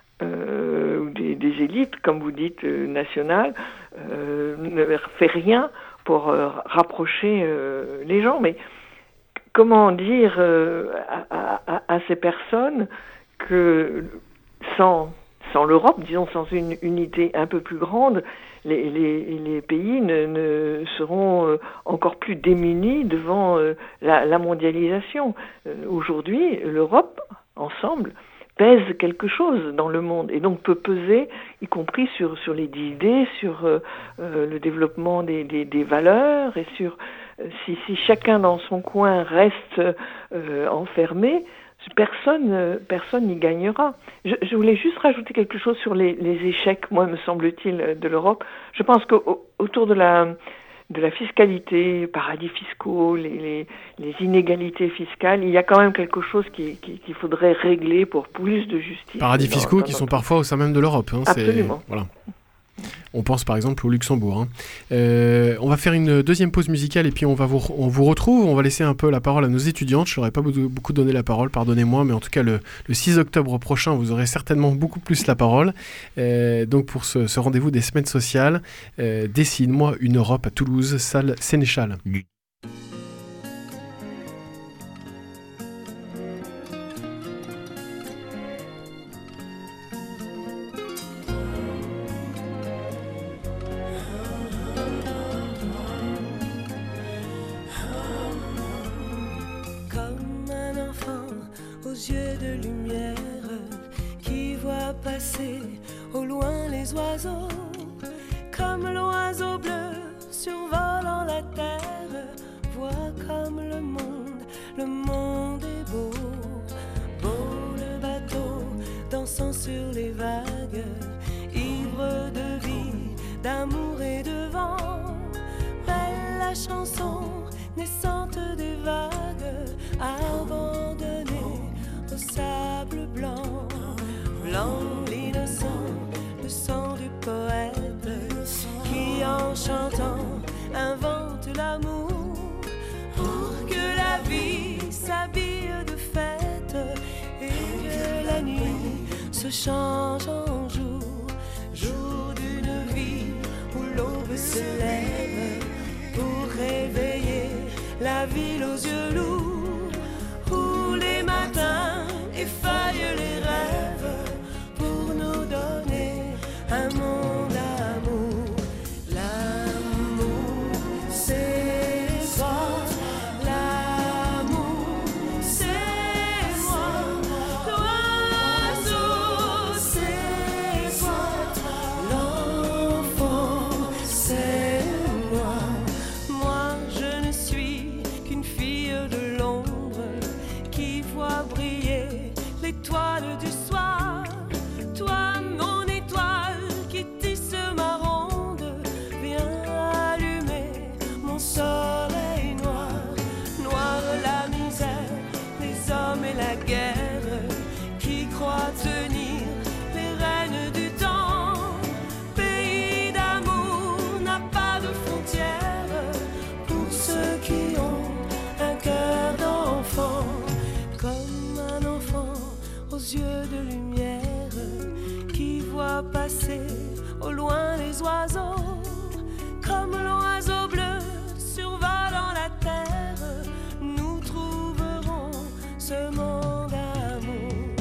euh, ou des, des élites, comme vous dites, euh, nationales, euh, ne fait rien pour euh, rapprocher euh, les gens. Mais comment dire euh, à, à, à ces personnes que sans, sans l'Europe, disons sans une unité un peu plus grande, les, les, les pays ne, ne seront euh, encore plus démunis devant euh, la, la mondialisation. Euh, aujourd'hui, l'Europe, ensemble, pèse quelque chose dans le monde et donc peut peser, y compris sur, sur les idées, sur euh, euh, le développement des, des, des valeurs et sur Si, si chacun dans son coin reste euh, enfermé, personne euh, personne n'y gagnera. Je, je voulais juste rajouter quelque chose sur les, les échecs, moi, me semble-t-il, de l'Europe. Je pense qu'autour de la, de la fiscalité, paradis fiscaux, les, les, les inégalités fiscales, il y a quand même quelque chose qui, qui, qu'il faudrait régler pour plus de justice. Paradis dans, fiscaux dans qui notre... sont parfois au sein même de l'Europe. Hein, Absolument. C'est... Voilà. On pense par exemple au Luxembourg. Hein. Euh, on va faire une deuxième pause musicale et puis on, va vous, on vous retrouve. On va laisser un peu la parole à nos étudiantes. Je n'aurais pas beaucoup donné la parole, pardonnez-moi, mais en tout cas le, le six octobre prochain, vous aurez certainement beaucoup plus la parole. Euh, donc pour ce, ce rendez-vous des semaines sociales, euh, Dessine-moi une Europe à Toulouse, salle Sénéchal. Yeux de lumière qui voit passer au loin les oiseaux, comme l'oiseau bleu survolant la terre, voit comme le monde, le monde est beau, beau le bateau dansant sur les vagues, ivre de vie, d'amour et de vent, belle la chanson naissante des vagues, abandonnée au sable blanc, blanc l'innocent, le sang du poète qui en chantant invente l'amour pour que la vie s'habille de fête et que la nuit se change en jour, jour d'une vie où l'aube se lève ville aux yeux lourds, où les matins effeuillent les rêves pour nous donner un monde d'amour. L'amour, c'est toi, l'amour, c'est moi, l'oiseau, c'est toi, l'enfant, c'est moi. Moi, je ne suis qu'une fille de l'ombre qui voit briller l'étoile du soir. Toi, mon étoile qui tisse ma ronde, viens allumer mon soleil noir. Noir la misère, les hommes et la guerre qui croient tenir les rênes du temps. Pays d'amour n'a pas de frontières pour ceux qui ont un cœur d'enfant. Comme un enfant aux yeux de lumière qui voit passer au loin les oiseaux. Comme l'oiseau bleu survolant la terre, nous trouverons ce monde d'amour.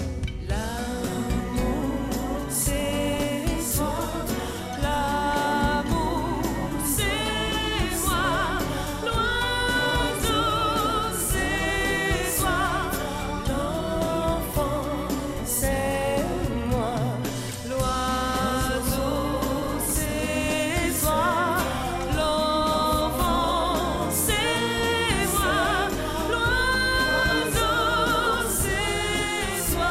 L'amour, c'est toi, l'amour, c'est moi, l'oiseau, c'est toi, l'enfant, c'est moi, l'oiseau, c'est toi, l'enfant, c'est moi, l'oiseau, c'est toi,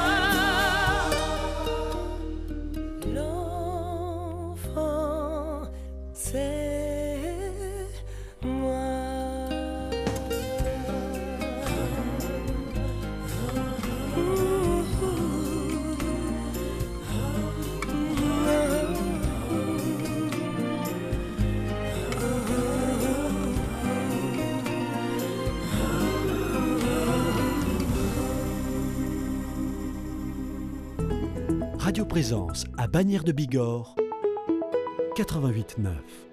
l'enfant, c'est Radio Présence à Bagnères de Bigorre, quatre-vingt-huit neuf.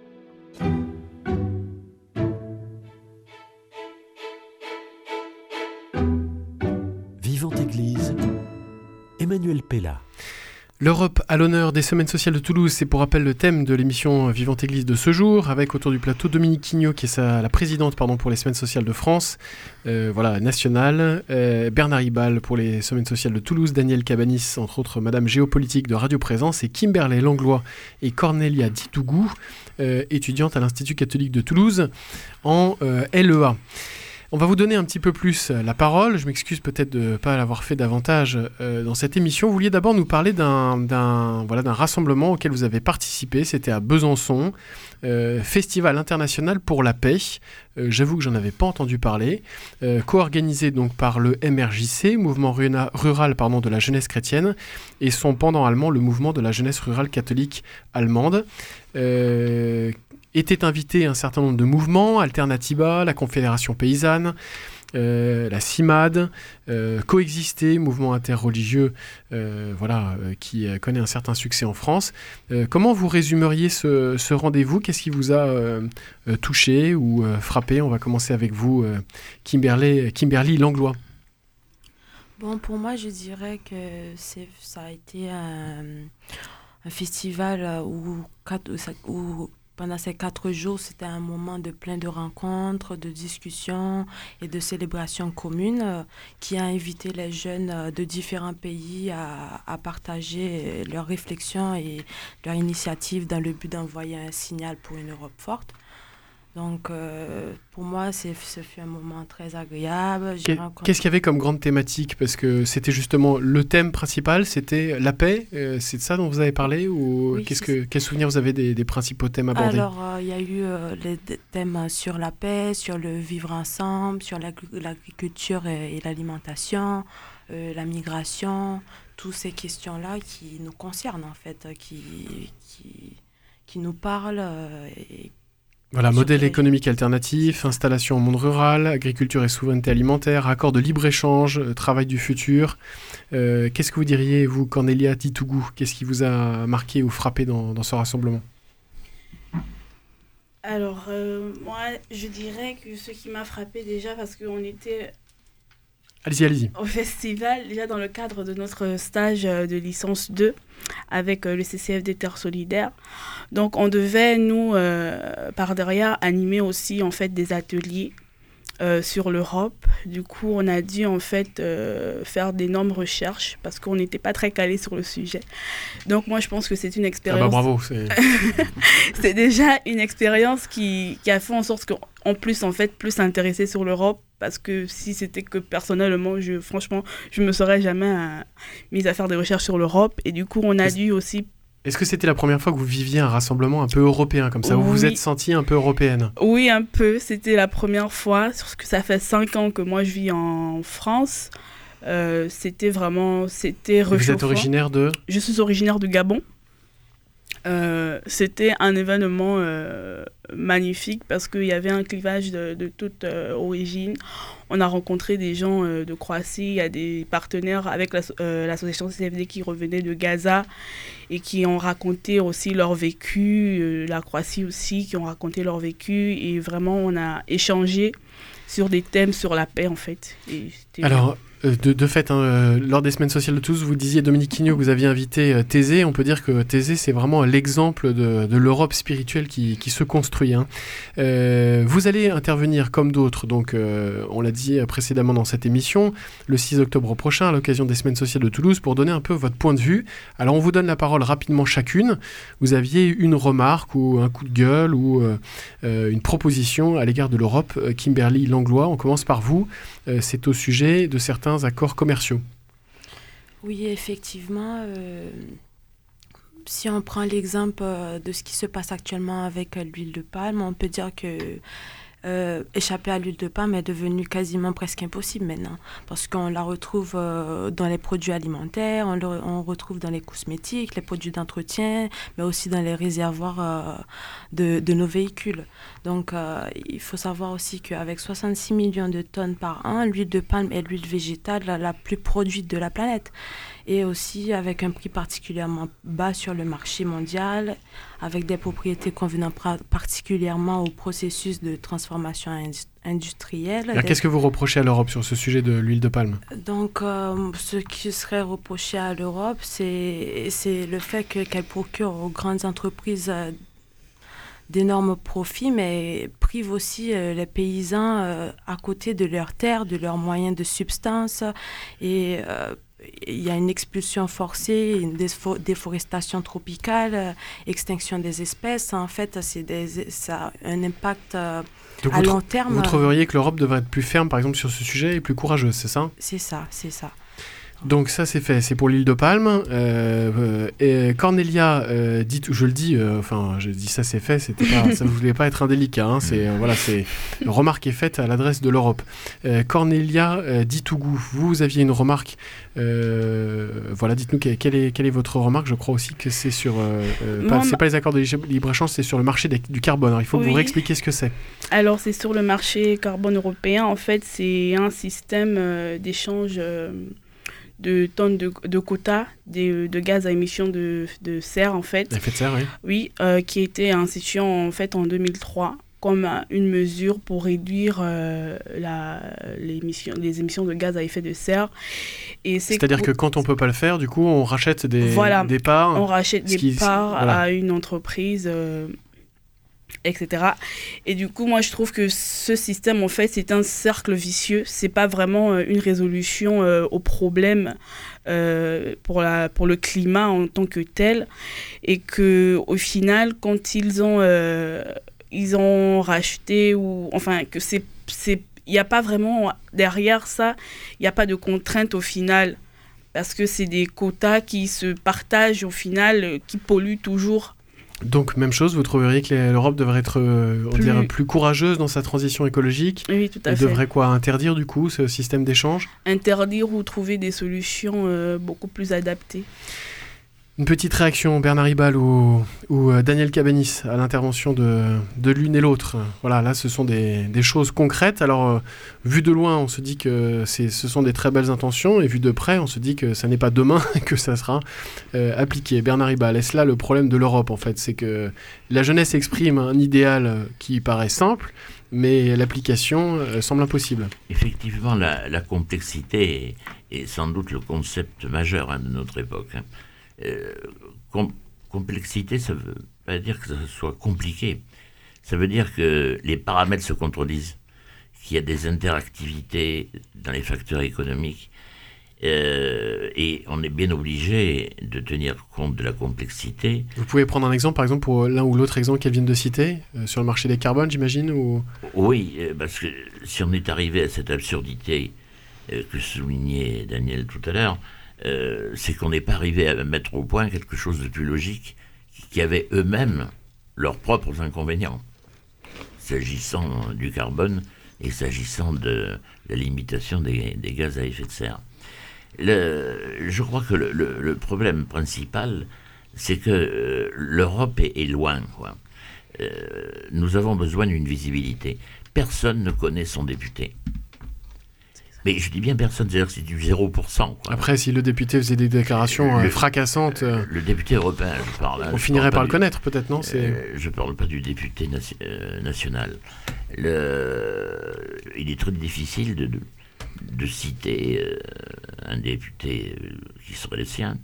Vivante Église, Emmanuel Pella. L'Europe à l'honneur des Semaines sociales de Toulouse, c'est pour rappel le thème de l'émission Vivante Église de ce jour, avec autour du plateau Dominique Quignot, qui est sa, la présidente pardon, pour les Semaines sociales de France, euh, voilà, nationale, euh, Bernard Ribal pour les Semaines sociales de Toulouse, Daniel Cabanis, entre autres Madame Géopolitique de Radio Présence, et Kimberley Langlois et Cornelia Ditougou, euh, étudiante à l'Institut catholique de Toulouse en euh, L E A. On va vous donner un petit peu plus la parole. Je m'excuse peut-être de ne pas l'avoir fait davantage euh, dans cette émission. Vous vouliez d'abord nous parler d'un, d'un, voilà, d'un rassemblement auquel vous avez participé. C'était à Besançon, euh, Festival international pour la paix. Euh, j'avoue que j'en avais pas entendu parler. Euh, co-organisé donc par le M R J C, Mouvement Runa- Rural pardon, de la Jeunesse Chrétienne, et son pendant allemand, le Mouvement de la Jeunesse Rurale Catholique Allemande. Euh, Étaient invités un certain nombre de mouvements, Alternatiba, la Confédération Paysanne, euh, la CIMAD, euh, Coexister, mouvement interreligieux euh, voilà, euh, qui connaît un certain succès en France. Euh, comment vous résumeriez ce, ce rendez-vous ? Qu'est-ce qui vous a euh, euh, touché ou euh, frappé ? On va commencer avec vous, euh, Kimberley, Kimberley Langlois. Bon, pour moi, je dirais que c'est, ça a été un, un festival où, où pendant ces quatre jours, c'était un moment de plein de rencontres, de discussions et de célébrations communes euh, qui a invité les jeunes euh, de différents pays à, à partager leurs réflexions et leurs initiatives dans le but d'envoyer un signal pour une Europe forte. Donc, euh, pour moi, c'est, ce fut un moment très agréable. J'ai Qu'est- rencontré... Qu'est-ce qu'il y avait comme grande thématique ? Parce que c'était justement le thème principal, c'était la paix. Euh, c'est de ça dont vous avez parlé ou Oui, qu'est-ce c'est que, ça. quels souvenirs vous avez des, des principaux thèmes abordés ? Alors, euh, il y a eu euh, les d- thèmes sur la paix, sur le vivre ensemble, sur l'agri- l'agriculture et, et l'alimentation, euh, la migration, toutes ces questions-là qui nous concernent en fait, qui, qui, qui nous parlent euh, et Voilà, Sur modèle les- économique alternatif, installation au monde rural, agriculture et souveraineté alimentaire, accord de libre-échange, euh, travail du futur. Euh, qu'est-ce que vous diriez, vous, Cornelia Ditougou ? Qu'est-ce qui vous a marqué ou frappé dans, dans ce rassemblement ? Alors, euh, moi, je dirais que ce qui m'a frappé déjà, parce qu'on était Allez-y, allez-y. au festival, déjà dans le cadre de notre stage de licence deux, avec le C C F D Terre Solidaire. Donc, on devait, nous, euh, par derrière, animer aussi, en fait, des ateliers Euh, sur l'Europe. Du coup, on a dû en fait euh, faire d'énormes recherches parce qu'on n'était pas très calé sur le sujet. Donc moi, je pense que c'est une expérience... Ah bah bravo. C'est, c'est déjà une expérience qui, qui a fait en sorte qu'en plus, en fait, plus s'intéresser sur l'Europe, parce que si c'était que personnellement, je, franchement, je me serais jamais euh, mise à faire des recherches sur l'Europe. Et du coup, on a dû aussi... Est-ce que c'était la première fois que vous viviez un rassemblement un peu européen comme ça, où Oui. vous vous êtes sentie un peu européenne? Oui, un peu. C'était la première fois, parce que ça fait cinq ans que moi je vis en France. Euh, c'était vraiment, c'était réchauffant. Vous êtes originaire de? Je suis originaire du Gabon. Euh, c'était un événement euh, magnifique parce qu'il y avait un clivage de, de toute euh, origine. On a rencontré des gens euh, de Croatie, il y a des partenaires avec la, euh, l'association C F D qui revenaient de Gaza et qui ont raconté aussi leur vécu, euh, la Croatie aussi, qui ont raconté leur vécu, et vraiment on a échangé sur des thèmes sur la paix en fait. Et c'était... Alors, De, de fait, hein, euh, lors des semaines sociales de Toulouse, vous disiez, Dominique Quignot, que vous aviez invité euh, Thésée. On peut dire que Thésée, c'est vraiment l'exemple de, de l'Europe spirituelle qui, qui se construit. Hein. Euh, vous allez intervenir comme d'autres, donc euh, on l'a dit précédemment dans cette émission, le six octobre prochain, à l'occasion des semaines sociales de Toulouse, pour donner un peu votre point de vue. Alors, on vous donne la parole rapidement chacune. Vous aviez une remarque ou un coup de gueule ou euh, euh, une proposition à l'égard de l'Europe. Kimberly Langlois, on commence par vous. Euh, c'est au sujet de certains accords commerciaux. Oui, effectivement. Euh, si on prend l'exemple euh, de ce qui se passe actuellement avec euh, l'huile de palme, on peut dire que euh, échapper à l'huile de palme est devenu quasiment presque impossible maintenant, parce qu'on la retrouve euh, dans les produits alimentaires, on le on retrouve dans les cosmétiques, les produits d'entretien, mais aussi dans les réservoirs euh, de, de nos véhicules. Donc, euh, il faut savoir aussi qu'avec soixante-six millions de tonnes par an, l'huile de palme est l'huile végétale la, la plus produite de la planète. Et aussi avec un prix particulièrement bas sur le marché mondial, avec des propriétés convenant pra- particulièrement au processus de transformation industri- industrielle. Alors, des... Qu'est-ce que vous reprochez à l'Europe sur ce sujet de l'huile de palme? Donc, euh, ce qui serait reproché à l'Europe, c'est, c'est le fait que, qu'elle procure aux grandes entreprises euh, d'énormes profits, mais prive aussi euh, les paysans euh, à côté de leurs terres, de leurs moyens de subsistance. Et euh, il y a une expulsion forcée, une défo- déforestation tropicale, euh, extinction des espèces. En fait, c'est des, ça a un impact euh, Donc à vous long tr- terme. Vous trouveriez que l'Europe devrait être plus ferme, par exemple, sur ce sujet et plus courageuse, c'est ça? C'est ça, c'est ça. Donc ça c'est fait, c'est pour l'huile de palme. Euh, euh, et Cornelia, euh, dit, je le dis, euh, enfin je dis ça c'est fait, c'était pas, ça ne voulait pas être indélicat. Hein, c'est euh, voilà, c'est une remarque est faite à l'adresse de l'Europe. Euh, Cornelia euh, Ditougou, vous, vous aviez une remarque. Euh, voilà, dites-nous quelle, quelle est quelle est votre remarque. Je crois aussi que c'est sur, euh, euh, pas, Moi, c'est pas les accords de libre-échange, c'est sur le marché des, du carbone. Alors, il faut Oui. que vous réexpliquiez ce que c'est. Alors, c'est sur le marché carbone européen. En fait, c'est un système euh, d'échange euh, de tonnes de, de quotas de, de gaz à émission de, de serre, en fait. Effet de serre, oui. Oui, euh, qui a été institué en fait en deux mille trois comme euh, une mesure pour réduire euh, la, l'émission, les émissions de gaz à effet de serre. Et c'est C'est-à-dire pour- que quand on peut pas le faire, du coup, on rachète des, Voilà. des parts. on rachète ce des qui- parts voilà. à une entreprise, euh, et cetera. Et du coup, moi, je trouve que ce système, en fait, c'est un cercle vicieux. C'est pas vraiment euh, une résolution euh, au problème euh, pour, la, pour le climat en tant que tel. Et que, au final, quand ils ont, euh, ils ont racheté, ou enfin, que c'est, c'est, il n'y a pas vraiment derrière ça, il n'y a pas de contrainte au final. Parce que c'est des quotas qui se partagent au final, euh, qui polluent toujours. Donc, même chose, vous trouveriez que les- l'Europe devrait être euh, on Plus- dirait, plus courageuse dans sa transition écologique? Oui, tout à Elle fait. devrait quoi? Interdire, du coup, ce système d'échange? Interdire ou trouver des solutions euh, beaucoup plus adaptées. Une petite réaction, Bernard Ribal ou, ou euh, Daniel Cabanis, à l'intervention de, de l'une et l'autre. Voilà, là, ce sont des, des choses concrètes. Alors, euh, vu de loin, on se dit que c'est, ce sont des très belles intentions, et vu de près, on se dit que ça n'est pas demain que ça sera euh, appliqué. Bernard Ribal, est-ce là le problème de l'Europe, en fait? C'est que la jeunesse exprime un idéal qui paraît simple, mais l'application euh, semble impossible. Effectivement, la, la complexité est, est sans doute le concept majeur hein, de notre époque. Hein. Euh, com- complexité, ça ne veut pas dire que ça soit compliqué. Ça veut dire que les paramètres se contredisent, qu'il y a des interactivités dans les facteurs économiques, euh, et on est bien obligé de tenir compte de la complexité. Vous pouvez prendre un exemple, par exemple, pour l'un ou l'autre exemple qu'elle vient de citer, euh, sur le marché des carbones, j'imagine ou... Oui, parce que si on est arrivé à cette absurdité euh, que soulignait Daniel tout à l'heure, Euh, c'est qu'on n'est pas arrivé à mettre au point quelque chose de plus logique, qui avait eux-mêmes leurs propres inconvénients, s'agissant du carbone et s'agissant de la limitation des, des gaz à effet de serre. Le, je crois que le, le, le problème principal, c'est que euh, l'Europe est, est loin, quoi. Euh, nous avons besoin d'une visibilité. Personne ne connaît son député. Mais je dis bien personne, c'est-à-dire que c'est du zéro pour cent. Quoi. Après, si le député faisait des déclarations le, euh, fracassantes... Euh, le député européen, je parle... On je finirait parle par le du, connaître, peut-être, non c'est... euh, Je ne parle pas du député nation, euh, national. Le, il est très difficile de, de, de citer euh, un député euh, qui serait le sien.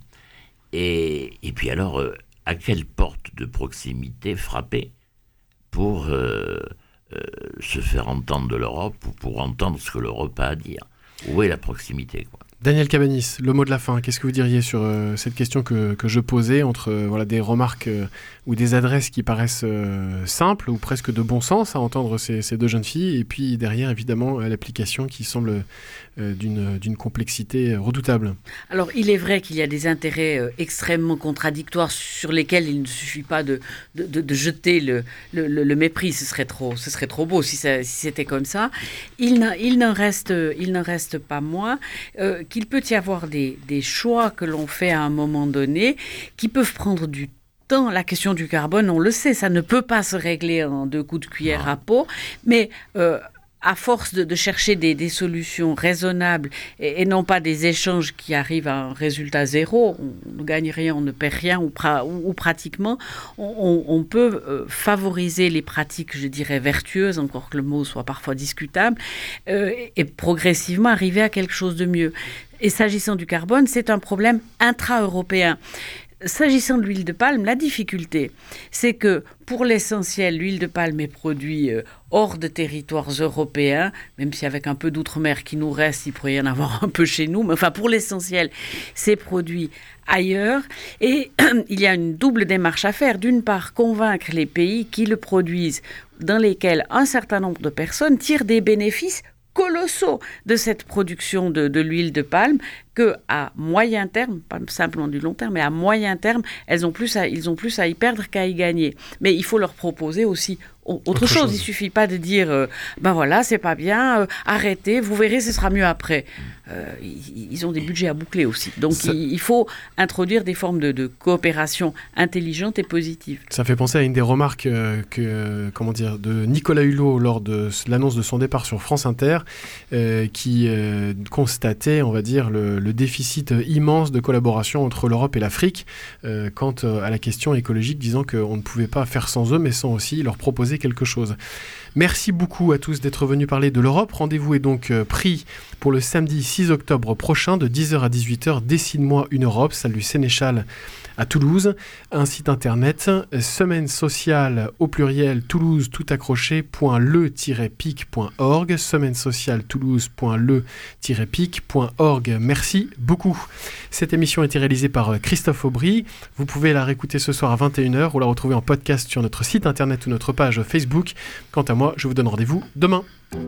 Et, et puis alors, euh, à quelle porte de proximité frapper pour euh, euh, se faire entendre de l'Europe ou pour entendre ce que l'Europe a à dire? Où est la proximité, quoi? Daniel Cabanis, le mot de la fin, qu'est-ce que vous diriez sur euh, cette question que, que je posais entre euh, voilà, des remarques euh, ou des adresses qui paraissent euh, simples ou presque de bon sens à entendre ces, ces deux jeunes filles, et puis derrière évidemment l'application qui semble euh, d'une, d'une complexité redoutable? Alors il est vrai qu'il y a des intérêts euh, extrêmement contradictoires sur lesquels il ne suffit pas de, de, de, de jeter le, le, le, le mépris, ce serait trop, ce serait trop beau si, ça, si c'était comme ça. Il n'en, il n'en, reste, il n'en reste pas moins euh, qu'il peut y avoir des, des choix que l'on fait à un moment donné qui peuvent prendre du temps. La question du carbone, on le sait, ça ne peut pas se régler en deux coups de cuillère à peau, mais euh, à force de, de chercher des, des solutions raisonnables et, et non pas des échanges qui arrivent à un résultat zéro, on ne gagne rien, on ne perd rien, ou, pra, ou, ou pratiquement, on, on peut euh, favoriser les pratiques, je dirais, vertueuses, encore que le mot soit parfois discutable, euh, et, et progressivement arriver à quelque chose de mieux. Et s'agissant du carbone, c'est un problème intra-européen. S'agissant de l'huile de palme, la difficulté, c'est que pour l'essentiel, l'huile de palme est produite euh, hors de territoires européens, même si avec un peu d'outre-mer qui nous reste, il pourrait y en avoir un peu chez nous, mais enfin pour l'essentiel, c'est produit ailleurs. Et il y a une double démarche à faire. D'une part, convaincre les pays qui le produisent, dans lesquels un certain nombre de personnes tirent des bénéfices colossaux de cette production de, de l'huile de palme, que à moyen terme, pas simplement du long terme, mais à moyen terme, elles ont plus à, ils ont plus à y perdre qu'à y gagner. Mais il faut leur proposer aussi autre, autre chose. chose. Il ne suffit pas de dire, euh, ben voilà, c'est pas bien, euh, arrêtez, vous verrez, ce sera mieux après. Euh, ils, ils ont des budgets à boucler aussi. Donc ça... il, il faut introduire des formes de, de coopération intelligente et positive. Ça fait penser à une des remarques euh, que, comment dire, de Nicolas Hulot lors de l'annonce de son départ sur France Inter, euh, qui euh, constatait, on va dire, le le déficit immense de collaboration entre l'Europe et l'Afrique euh, quant à la question écologique, disant qu'on ne pouvait pas faire sans eux, mais sans aussi leur proposer quelque chose. Merci beaucoup à tous d'être venus parler de l'Europe. Rendez-vous est donc euh, pris pour le samedi six octobre prochain de dix heures à dix-huit heures. Dessine-moi une Europe, salle du Sénéchal à Toulouse. Un site internet, semaine sociale au pluriel toulouse tout accroché point le tiret pic point org, semaine sociale toulouse point le tiret pic point org. Merci beaucoup. Cette émission a été réalisée par Christophe Aubry. Vous pouvez la réécouter ce soir à vingt et une heures ou la retrouver en podcast sur notre site internet ou notre page Facebook. Quant à moi, je vous donne rendez-vous demain.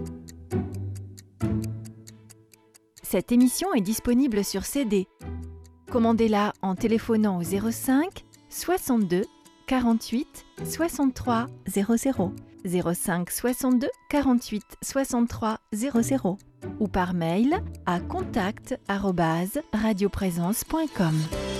Cette émission est disponible sur C D. Commandez-la en téléphonant au zéro cinq soixante-deux quarante-huit soixante-trois zéro zéro, zéro cinq soixante-deux quarante-huit soixante-trois zéro zéro ou par mail à contact arobase radioprésence point com.